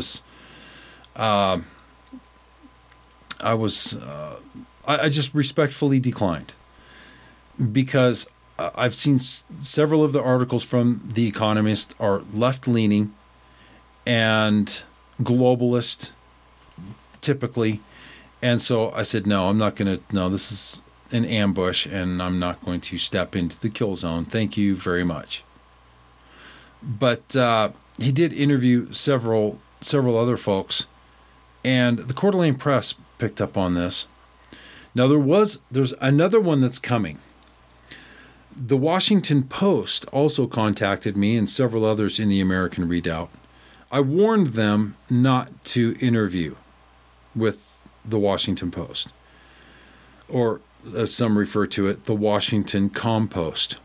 just respectfully declined because I've seen several of the articles from The Economist are left-leaning and globalist, typically. And so I said, no, this is an ambush, and I'm not going to step into the kill zone. Thank you very much. But he did interview several other folks, and the Coeur d'Alene Press picked up on this. Now, there's another one that's coming. The Washington Post also contacted me and several others in the American Redoubt. I warned them not to interview with the Washington Post, or as some refer to it, the Washington Compost.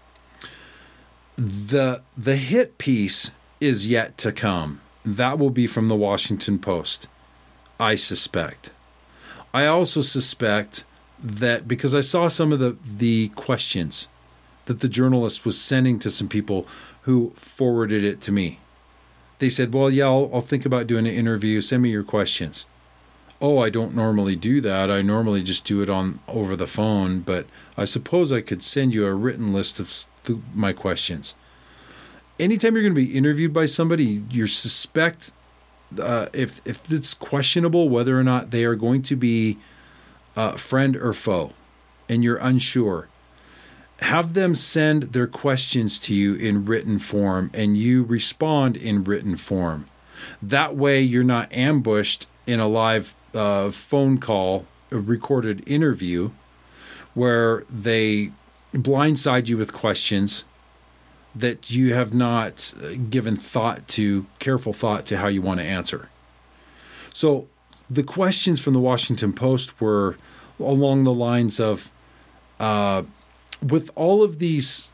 The hit piece is yet to come. That will be from the Washington Post, I suspect. I also suspect that because I saw some of the questions that the journalist was sending to some people who forwarded it to me. They said, well, yeah, I'll think about doing an interview. Send me your questions. Oh, I don't normally do that. I normally just do it over the phone, but I suppose I could send you a written list of my questions. Anytime you're going to be interviewed by somebody, you suspect if it's questionable whether or not they are going to be friend or foe, and you're unsure, have them send their questions to you in written form, and you respond in written form. That way you're not ambushed in a live phone call, a recorded interview, where they blindside you with questions that you have not given careful thought to how you want to answer. So the questions from the Washington Post were along the lines of, with all of these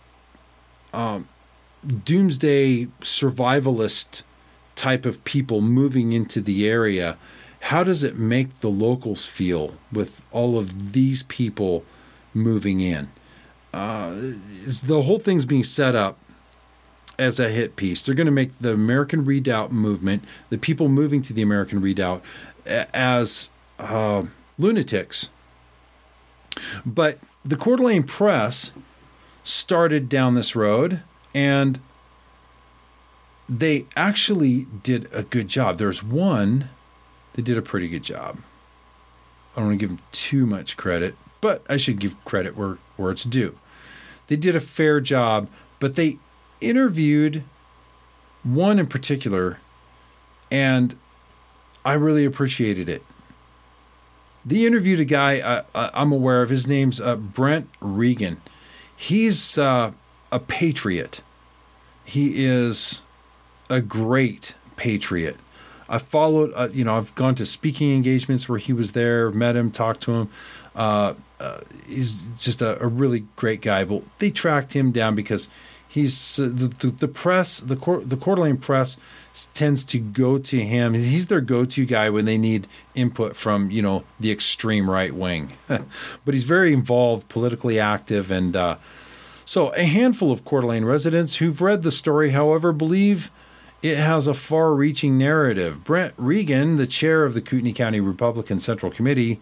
doomsday survivalist type of people moving into the area, how does it make the locals feel with all of these people moving in? The whole thing's being set up as a hit piece. They're going to make the American Redoubt movement, the people moving to the American Redoubt, as lunatics. But the Coeur d'Alene Press started down this road, and they actually did a good job. There's one, they did a pretty good job. I don't want to give them too much credit, but I should give credit where it's due. They did a fair job, but they interviewed one in particular, and I really appreciated it. They interviewed a guy I'm aware of. His name's Brent Regan. He's a patriot. He is a great patriot. I followed, I've gone to speaking engagements where he was there, met him, talked to him. He's just a really great guy. But they tracked him down because he's the press, the Coeur d'Alene Press tends to go to him. He's their go-to guy when they need input from, the extreme right wing. But he's very involved, politically active. And so a handful of Coeur d'Alene residents who've read the story, however, believe it has a far-reaching narrative. Brent Regan, the chair of the Kootenai County Republican Central Committee,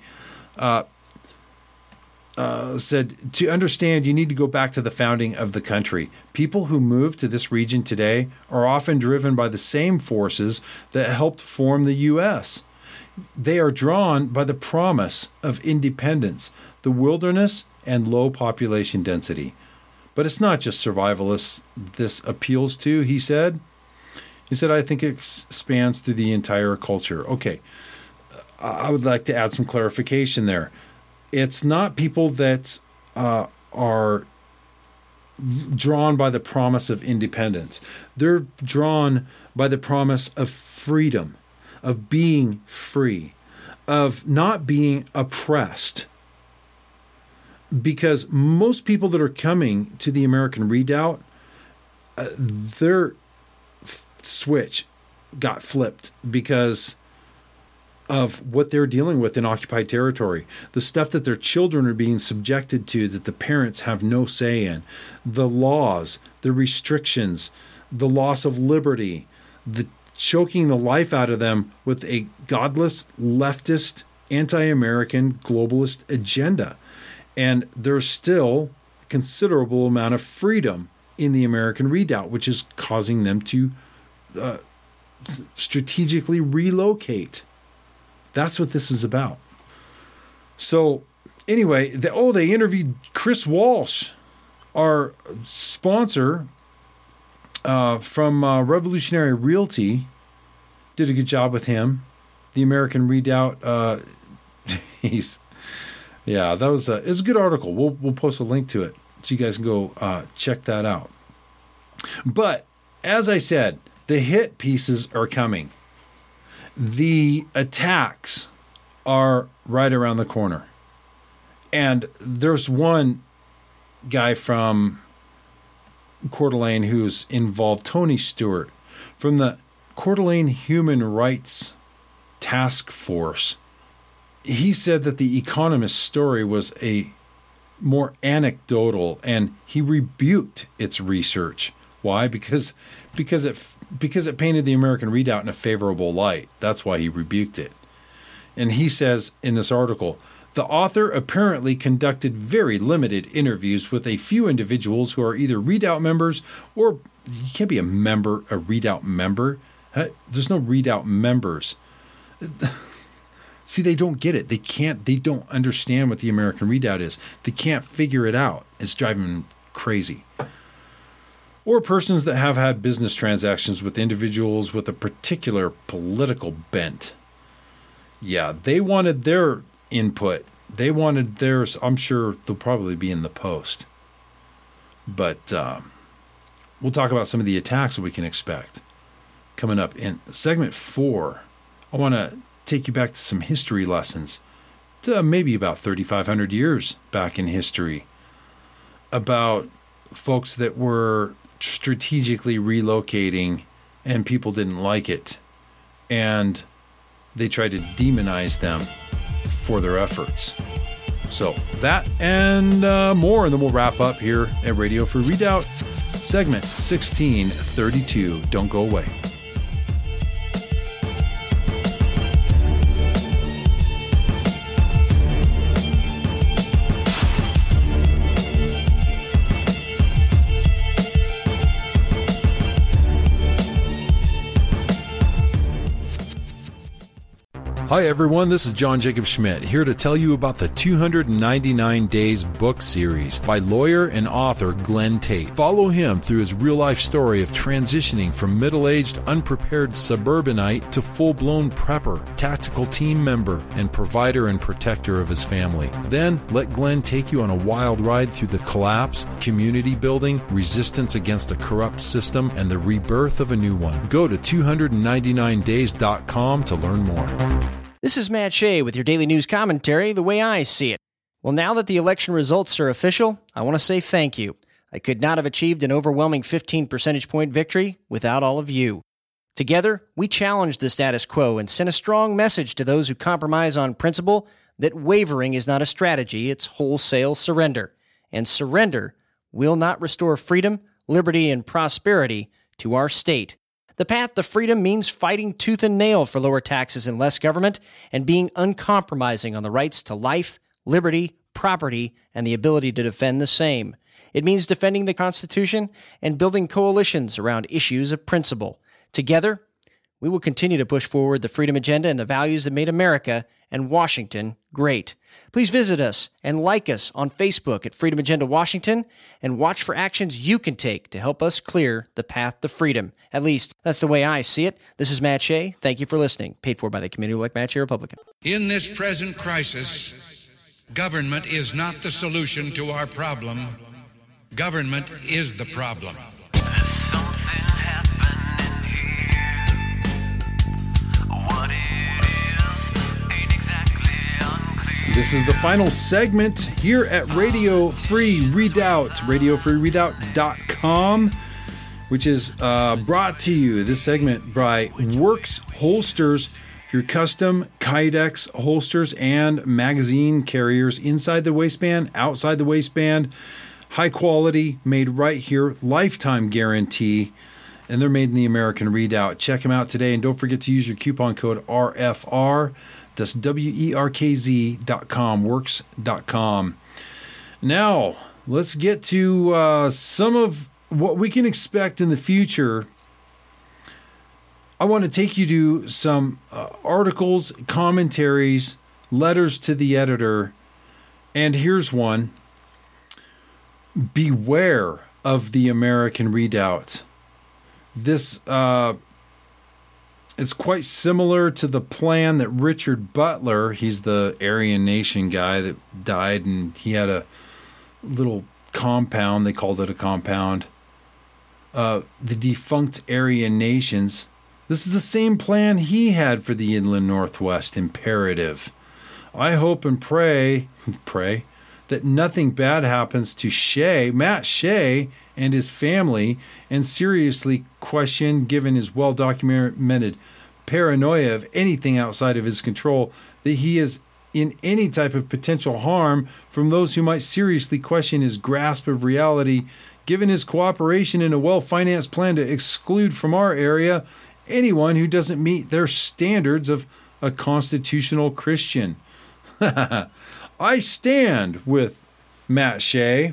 said, to understand, you need to go back to the founding of the country. People who move to this region today are often driven by the same forces that helped form the U.S. They are drawn by the promise of independence, the wilderness, and low population density. But it's not just survivalists this appeals to, he said. He said, I think it spans through the entire culture. Okay, I would like to add some clarification there. It's not people that are drawn by the promise of independence. They're drawn by the promise of freedom, of being free, of not being oppressed. Because most people that are coming to the American Redoubt, their switch got flipped because of what they're dealing with in occupied territory, the stuff that their children are being subjected to that the parents have no say in, the laws, the restrictions, the loss of liberty, the choking the life out of them with a godless, leftist, anti-American, globalist agenda. And there's still a considerable amount of freedom in the American Redoubt, which is causing them to strategically relocate. That's what this is about. So anyway, they interviewed Chris Walsh, our sponsor from Revolutionary Realty. Did a good job with him. The American Redoubt. It's a good article. We'll post a link to it so you guys can go check that out. But as I said, the hit pieces are coming. The attacks are right around the corner. And there's one guy from Coeur d'Alene who's involved, Tony Stewart, from the Coeur d'Alene Human Rights Task Force. He said that the Economist story was a more anecdotal, and he rebuked its research. Why? Because it painted the American Redoubt in a favorable light. That's why he rebuked it. And he says in this article, the author apparently conducted very limited interviews with a few individuals who are either Redoubt members or you can't be a Redoubt member. There's no Redoubt members. See, they don't get it. They don't understand what the American Redoubt is. They can't figure it out. It's driving them crazy. Or persons that have had business transactions with individuals with a particular political bent. Yeah, they wanted their input. They wanted theirs. I'm sure they'll probably be in the post. But we'll talk about some of the attacks that we can expect coming up in segment 4. I want to take you back to some history lessons maybe about 3,500 years back in history, about folks that were strategically relocating and people didn't like it. And they tried to demonize them for their efforts. So that and more, and then we'll wrap up here at Radio Free Redoubt, segment 1632. Don't go away. Hi everyone, this is John Jacob Schmidt, here to tell you about the 299 Days book series by lawyer and author Glenn Tate. Follow him through his real-life story of transitioning from middle-aged, unprepared suburbanite to full-blown prepper, tactical team member, and provider and protector of his family. Then, let Glenn take you on a wild ride through the collapse, community building, resistance against a corrupt system, and the rebirth of a new one. Go to 299days.com to learn more. This is Matt Shea with your daily news commentary, the way I see it. Well, now that the election results are official, I want to say thank you. I could not have achieved an overwhelming 15 percentage point victory without all of you. Together, we challenged the status quo and sent a strong message to those who compromise on principle that wavering is not a strategy, it's wholesale surrender. And surrender will not restore freedom, liberty, and prosperity to our state. The path to freedom means fighting tooth and nail for lower taxes and less government, and being uncompromising on the rights to life, liberty, property, and the ability to defend the same. It means defending the Constitution and building coalitions around issues of principle. Together, we will continue to push forward the freedom agenda and the values that made America and Washington great. Please visit us and like us on Facebook at Freedom Agenda Washington, and watch for actions you can take to help us clear the path to freedom. At least, that's the way I see it. This is Matt Shea. Thank you for listening. Paid for by the community-elect Matt Shea Republican. In this present crisis, government is not the solution to our problem. Government is the problem. This is the final segment here at Radio Free Redoubt, radiofreeredoubt.com, which is brought to you, this segment, by Works Holsters, your custom Kydex holsters and magazine carriers inside the waistband, outside the waistband, high quality, made right here, lifetime guarantee, and they're made in the American Redoubt. Check them out today, and don't forget to use your coupon code RFR. That's WERKZ.com, works.com. Now, let's get to some of what we can expect in the future. I want to take you to some articles, commentaries, letters to the editor. And here's one. Beware of the American Redoubt. This it's quite similar to the plan that Richard Butler, he's the Aryan Nation guy that died, and he had a little compound, they called it a compound, the defunct Aryan Nations. This is the same plan he had for the Inland Northwest Imperative. I hope and pray that nothing bad happens to Matt Shea, and his family, and seriously question, given his well-documented paranoia of anything outside of his control, that he is in any type of potential harm from those who might seriously question his grasp of reality, given his cooperation in a well-financed plan to exclude from our area anyone who doesn't meet their standards of a constitutional Christian. I stand with Matt Shea.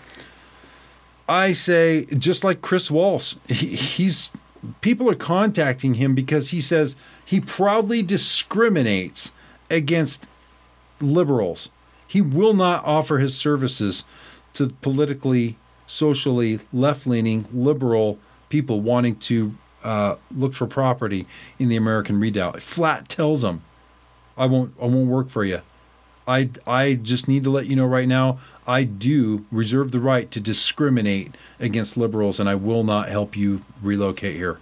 I say, just like Chris Walsh, people are contacting him because he says he proudly discriminates against liberals. He will not offer his services to politically, socially, left-leaning, liberal people wanting to look for property in the American Redoubt. Flat tells them, I won't work for you. I just need to let you know right now, I do reserve the right to discriminate against liberals, and I will not help you relocate here.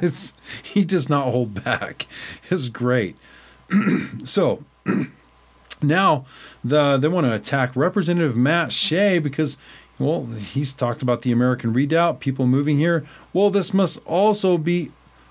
He does not hold back. It's great. So, Now, they want to attack Representative Matt Shea because, well, he's talked about the American Redoubt, people moving here. Well, this must also be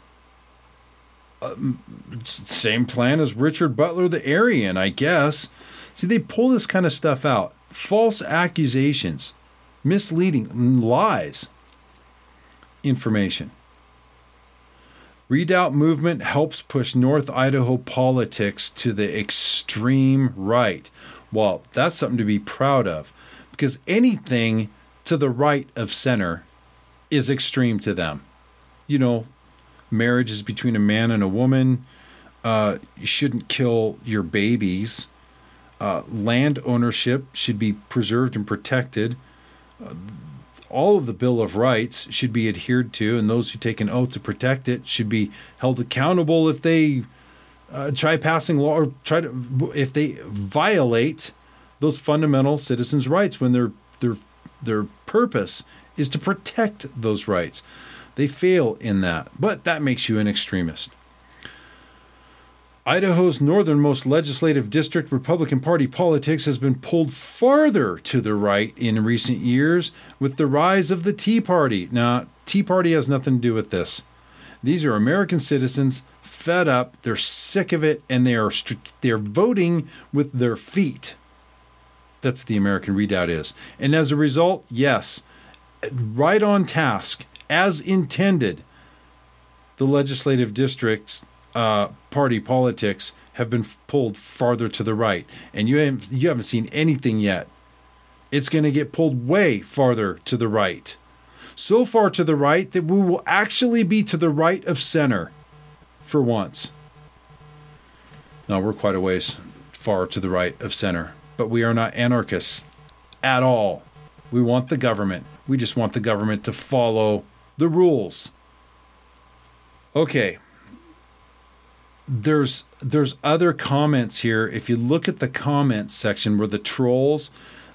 same plan as Richard Butler the Aryan, I guess. See, they pull this kind of stuff out. False accusations, misleading, lies, information. Redoubt movement helps push North Idaho politics to the extreme right. Well, that's something to be proud of, because anything to the right of center is extreme to them. You know, marriage is between a man and a woman. You shouldn't kill your babies. Land ownership should be preserved and protected. All of the Bill of Rights should be adhered to, and those who take an oath to protect it should be held accountable if they try passing law or if they violate those fundamental citizens' rights when their purpose is to protect those rights. They fail in that, but that makes you an extremist. Idaho's northernmost legislative district Republican Party politics has been pulled farther to the right in recent years with the rise of the Tea Party. Now, Tea Party has nothing to do with this. These are American citizens fed up, they're sick of it, and they're voting with their feet. That's the American Redoubt is. And as a result, yes, right on task, as intended, the legislative districts party politics have been pulled farther to the right, and you haven't seen anything yet. It's going to get pulled way farther to the right, so far to the right that we will actually be to the right of center for once. Now, we're quite a ways far to the right of center, but we are not anarchists at all. We want the government. We just want the government to follow the rules. Okay. There's other comments here. If you look at the comments section where the trolls,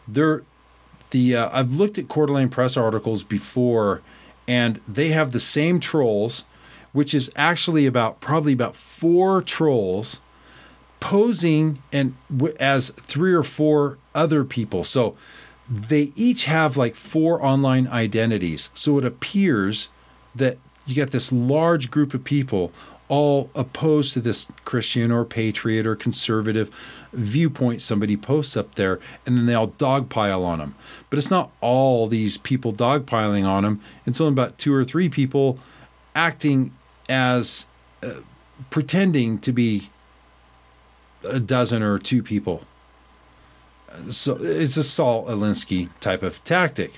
I've looked at Coeur d'Alene Press articles before, and they have the same trolls, which is actually probably about 4 trolls posing as 3 or 4 other people. So they each have like 4 online identities. So it appears that you got this large group of people all opposed to this Christian or patriot or conservative viewpoint somebody posts up there, and then they all dogpile on them. But it's not all these people dogpiling on them. It's only about 2 or 3 people acting as pretending to be a dozen or 2 people. So it's a Saul Alinsky type of tactic.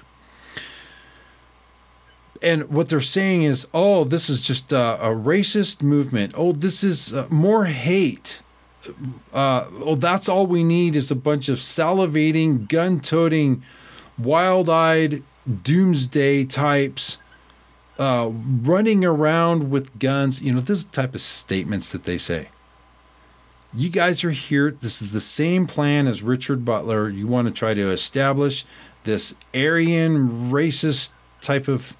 And what they're saying is, oh, this is just a racist movement. Oh, this is more hate. That's all we need is a bunch of salivating, gun-toting, wild-eyed doomsday types running around with guns. You know, this is the type of statements that they say. You guys are here. This is the same plan as Richard Butler. You want to try to establish this Aryan racist type of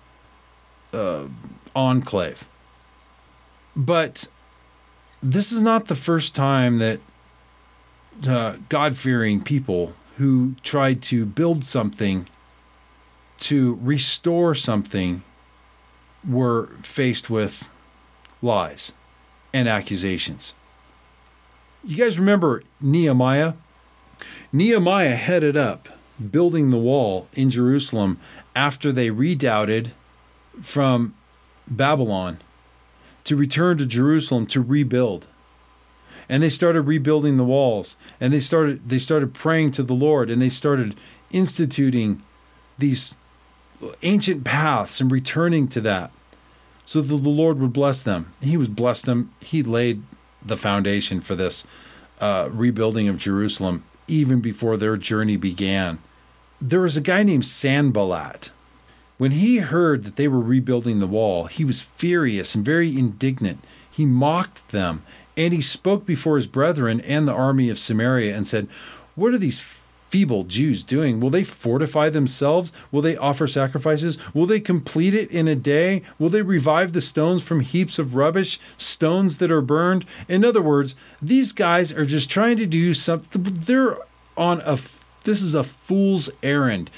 enclave. But this is not the first time that God-fearing people who tried to build something, to restore something, were faced with lies and accusations. You guys remember Nehemiah? Nehemiah headed up building the wall in Jerusalem after they redoubted from Babylon to return to Jerusalem to rebuild. And they started rebuilding the walls, and they started praying to the Lord, and they started instituting these ancient paths and returning to that so that the Lord would bless them. He would bless them. He laid the foundation for this rebuilding of Jerusalem even before their journey began. There was a guy named Sanballat. When he heard that they were rebuilding the wall, he was furious and very indignant. He mocked them, and he spoke before his brethren and the army of Samaria and said, "What are these feeble Jews doing? Will they fortify themselves? Will they offer sacrifices? Will they complete it in a day? Will they revive the stones from heaps of rubbish, stones that are burned? In other words, these guys are just trying to do something. They're on this is a fool's errand.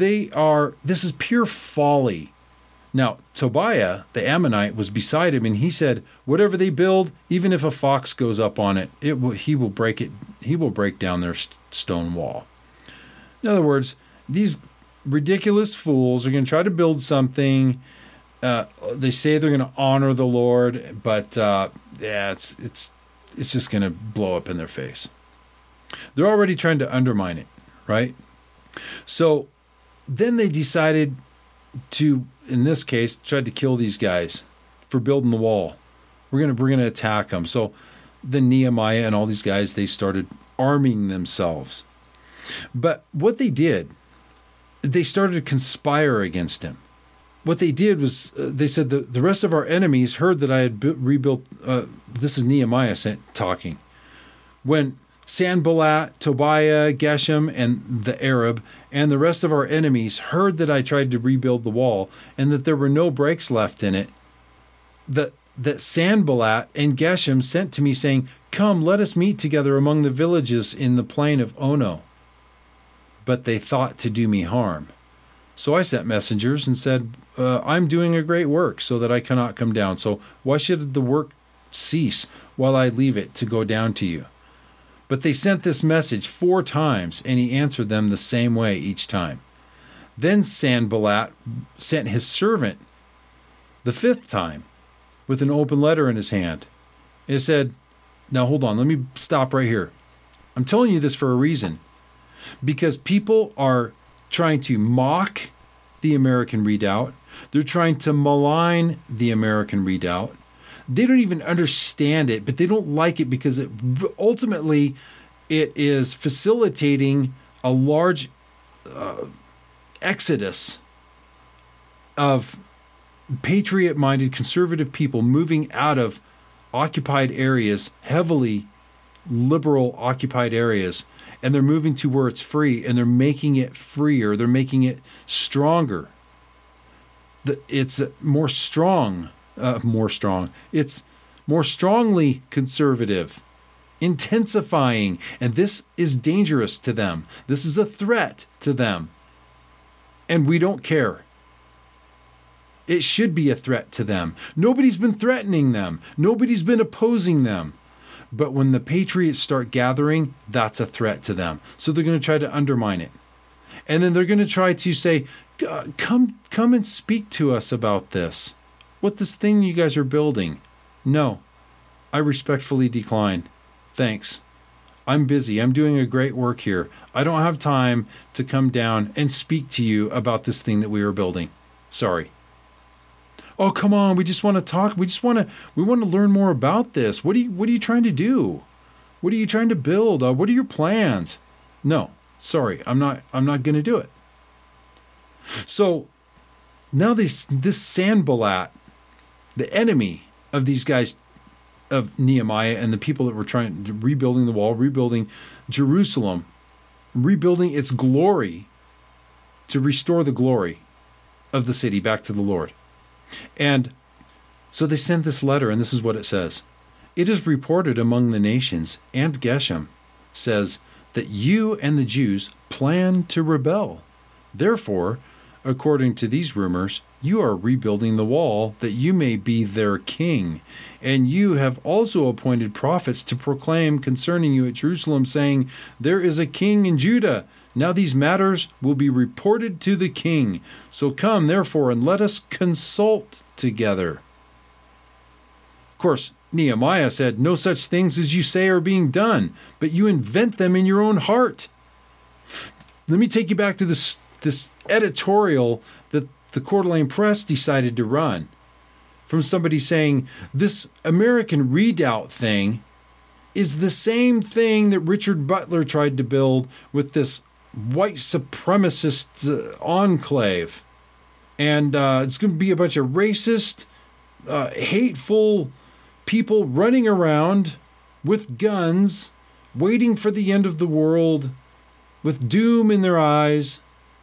This is pure folly. Now, Tobiah, the Ammonite, was beside him, and he said, whatever they build, even if a fox goes up on it, he will break it. He will break down their stone wall. In other words, these ridiculous fools are going to try to build something. They say they're going to honor the Lord, but it's just going to blow up in their face. They're already trying to undermine it, right? So then they decided to, in this case, try to kill these guys for building the wall. We're gonna attack them. So then Nehemiah and all these guys, they started arming themselves. But what they did, they started to conspire against him. What they did was, they said the rest of our enemies heard that I had rebuilt. This is Nehemiah talking. When Sanballat, Tobiah, Geshem, and the Arab, and the rest of our enemies heard that I tried to rebuild the wall and that there were no breaks left in it, that Sanballat and Geshem sent to me saying, come, let us meet together among the villages in the plain of Ono. But they thought to do me harm. So I sent messengers and said, I'm doing a great work so that I cannot come down. So why should the work cease while I leave it to go down to you? But they sent this message 4 times, and he answered them the same way each time. Then Sanballat sent his servant the 5th time with an open letter in his hand. It said, now hold on, let me stop right here. I'm telling you this for a reason. Because people are trying to mock the American Redoubt. They're trying to malign the American Redoubt. They don't even understand it, but they don't like it because ultimately it is facilitating a large exodus of patriot-minded conservative people moving out of occupied areas, heavily liberal occupied areas, and they're moving to where it's free, and they're making it freer. They're making it stronger. It's more strong. It's more strongly conservative, intensifying, and this is dangerous to them. This is a threat to them, and we don't care. It should be a threat to them. Nobody's been threatening them. Nobody's been opposing them. But when the patriots start gathering, that's a threat to them. So they're going to try to undermine it. And then they're going to try to say, come and speak to us about this. What this thing you guys are building? No, I respectfully decline. Thanks. I'm busy. I'm doing a great work here. I don't have time to come down and speak to you about this thing that we are building. Sorry. Oh, come on. We just want to talk. We want to learn more about this. What are you trying to do? What are you trying to build? What are your plans? No, sorry. I'm not going to do it. So now this Sanballat, the enemy of these guys, of Nehemiah and the people that were trying to rebuilding the wall, rebuilding Jerusalem, rebuilding its glory, to restore the glory of the city back to the Lord. And so they sent this letter, and this is what it says. It is reported among the nations, and Geshem says that you and the Jews plan to rebel. Therefore, according to these rumors, you are rebuilding the wall that you may be their king. And you have also appointed prophets to proclaim concerning you at Jerusalem, saying, there is a king in Judah. Now these matters will be reported to the king. So come, therefore, and let us consult together. Of course, Nehemiah said, no such things as you say are being done, but you invent them in your own heart. Let me take you back to this editorial that the Coeur d'Alene Press decided to run, from somebody saying this American Redoubt thing is the same thing that Richard Butler tried to build with this white supremacist enclave. And it's going to be a bunch of racist, hateful people running around with guns, waiting for the end of the world, with doom in their eyes.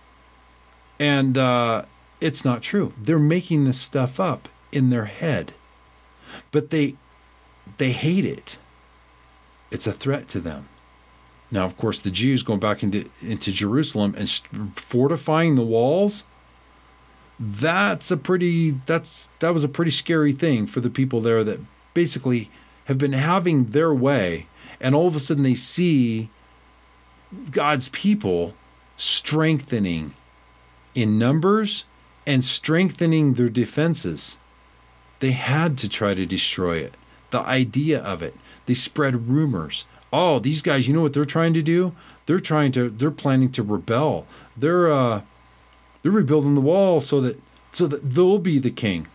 And it's not true. They're making this stuff up in their head. But they hate it. It's a threat to them. Now, of course, the Jews going back into Jerusalem and fortifying the walls, that was a pretty scary thing for the people there that basically have been having their way, and all of a sudden they see God's people strengthening in numbers and strengthening their defenses. They had to try to destroy it. The idea of it. They spread rumors. Oh, these guys, you know what they're trying to do? They're planning to rebel. They're rebuilding the wall so that they'll be the king.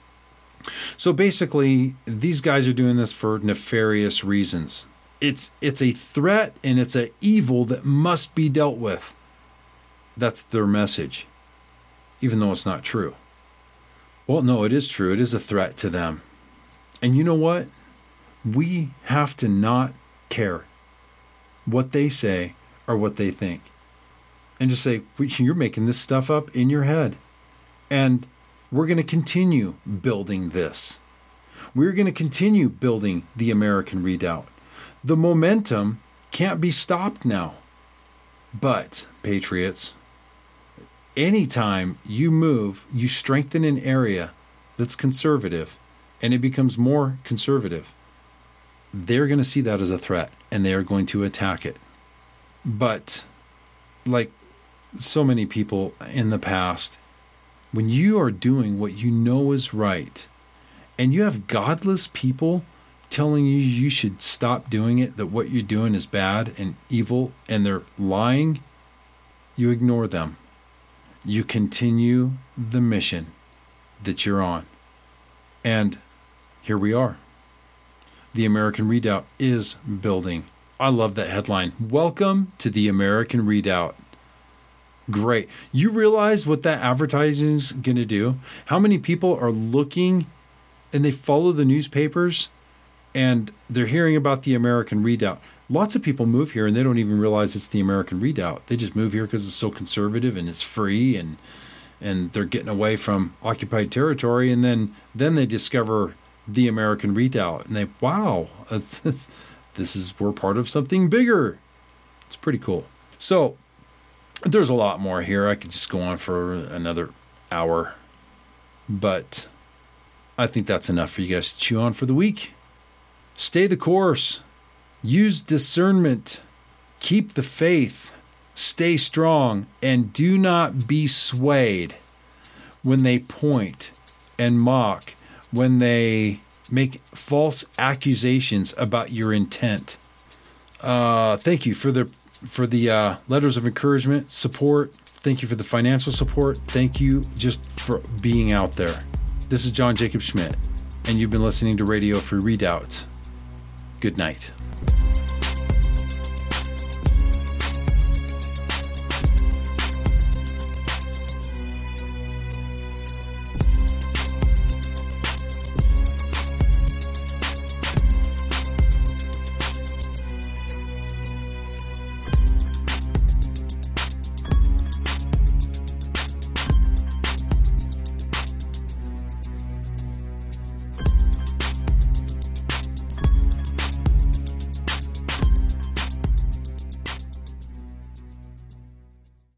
So basically, these guys are doing this for nefarious reasons. It's a threat and it's an evil that must be dealt with. That's their message, even though it's not true. Well, no, it is true. It is a threat to them. And you know what? We have to not care what they say or what they think. And just say, you're making this stuff up in your head. And we're going to continue building this. We're going to continue building the American Redoubt. The momentum can't be stopped now. But, Patriots, anytime you move, you strengthen an area that's conservative, and it becomes more conservative, they're going to see that as a threat, and they are going to attack it. But, like so many people in the past, when you are doing what you know is right, and you have godless people telling you should stop doing it, that what you're doing is bad and evil, and they're lying, you ignore them. You continue the mission that you're on. And here we are. The American Redoubt is building. I love that headline. Welcome to the American Redoubt. Great. You realize what that advertising is going to do? How many people are looking and they follow the newspapers and they're hearing about the American Redoubt? Lots of people move here and they don't even realize it's the American Redoubt. They just move here because it's so conservative and it's free and they're getting away from occupied territory, and then they discover the American Redoubt and they, wow, we're part of something bigger. It's pretty cool. So there's a lot more here. I could just go on for another hour, but I think that's enough for you guys to chew on for the week. Stay the course. Use discernment. Keep the faith. Stay strong. And do not be swayed when they point and mock, when they make false accusations about your intent. Thank you for the letters of encouragement, support. Thank you for the financial support. Thank you just for being out there. This is John Jacob Schmidt, and you've been listening to Radio Free Redoubt. Good night.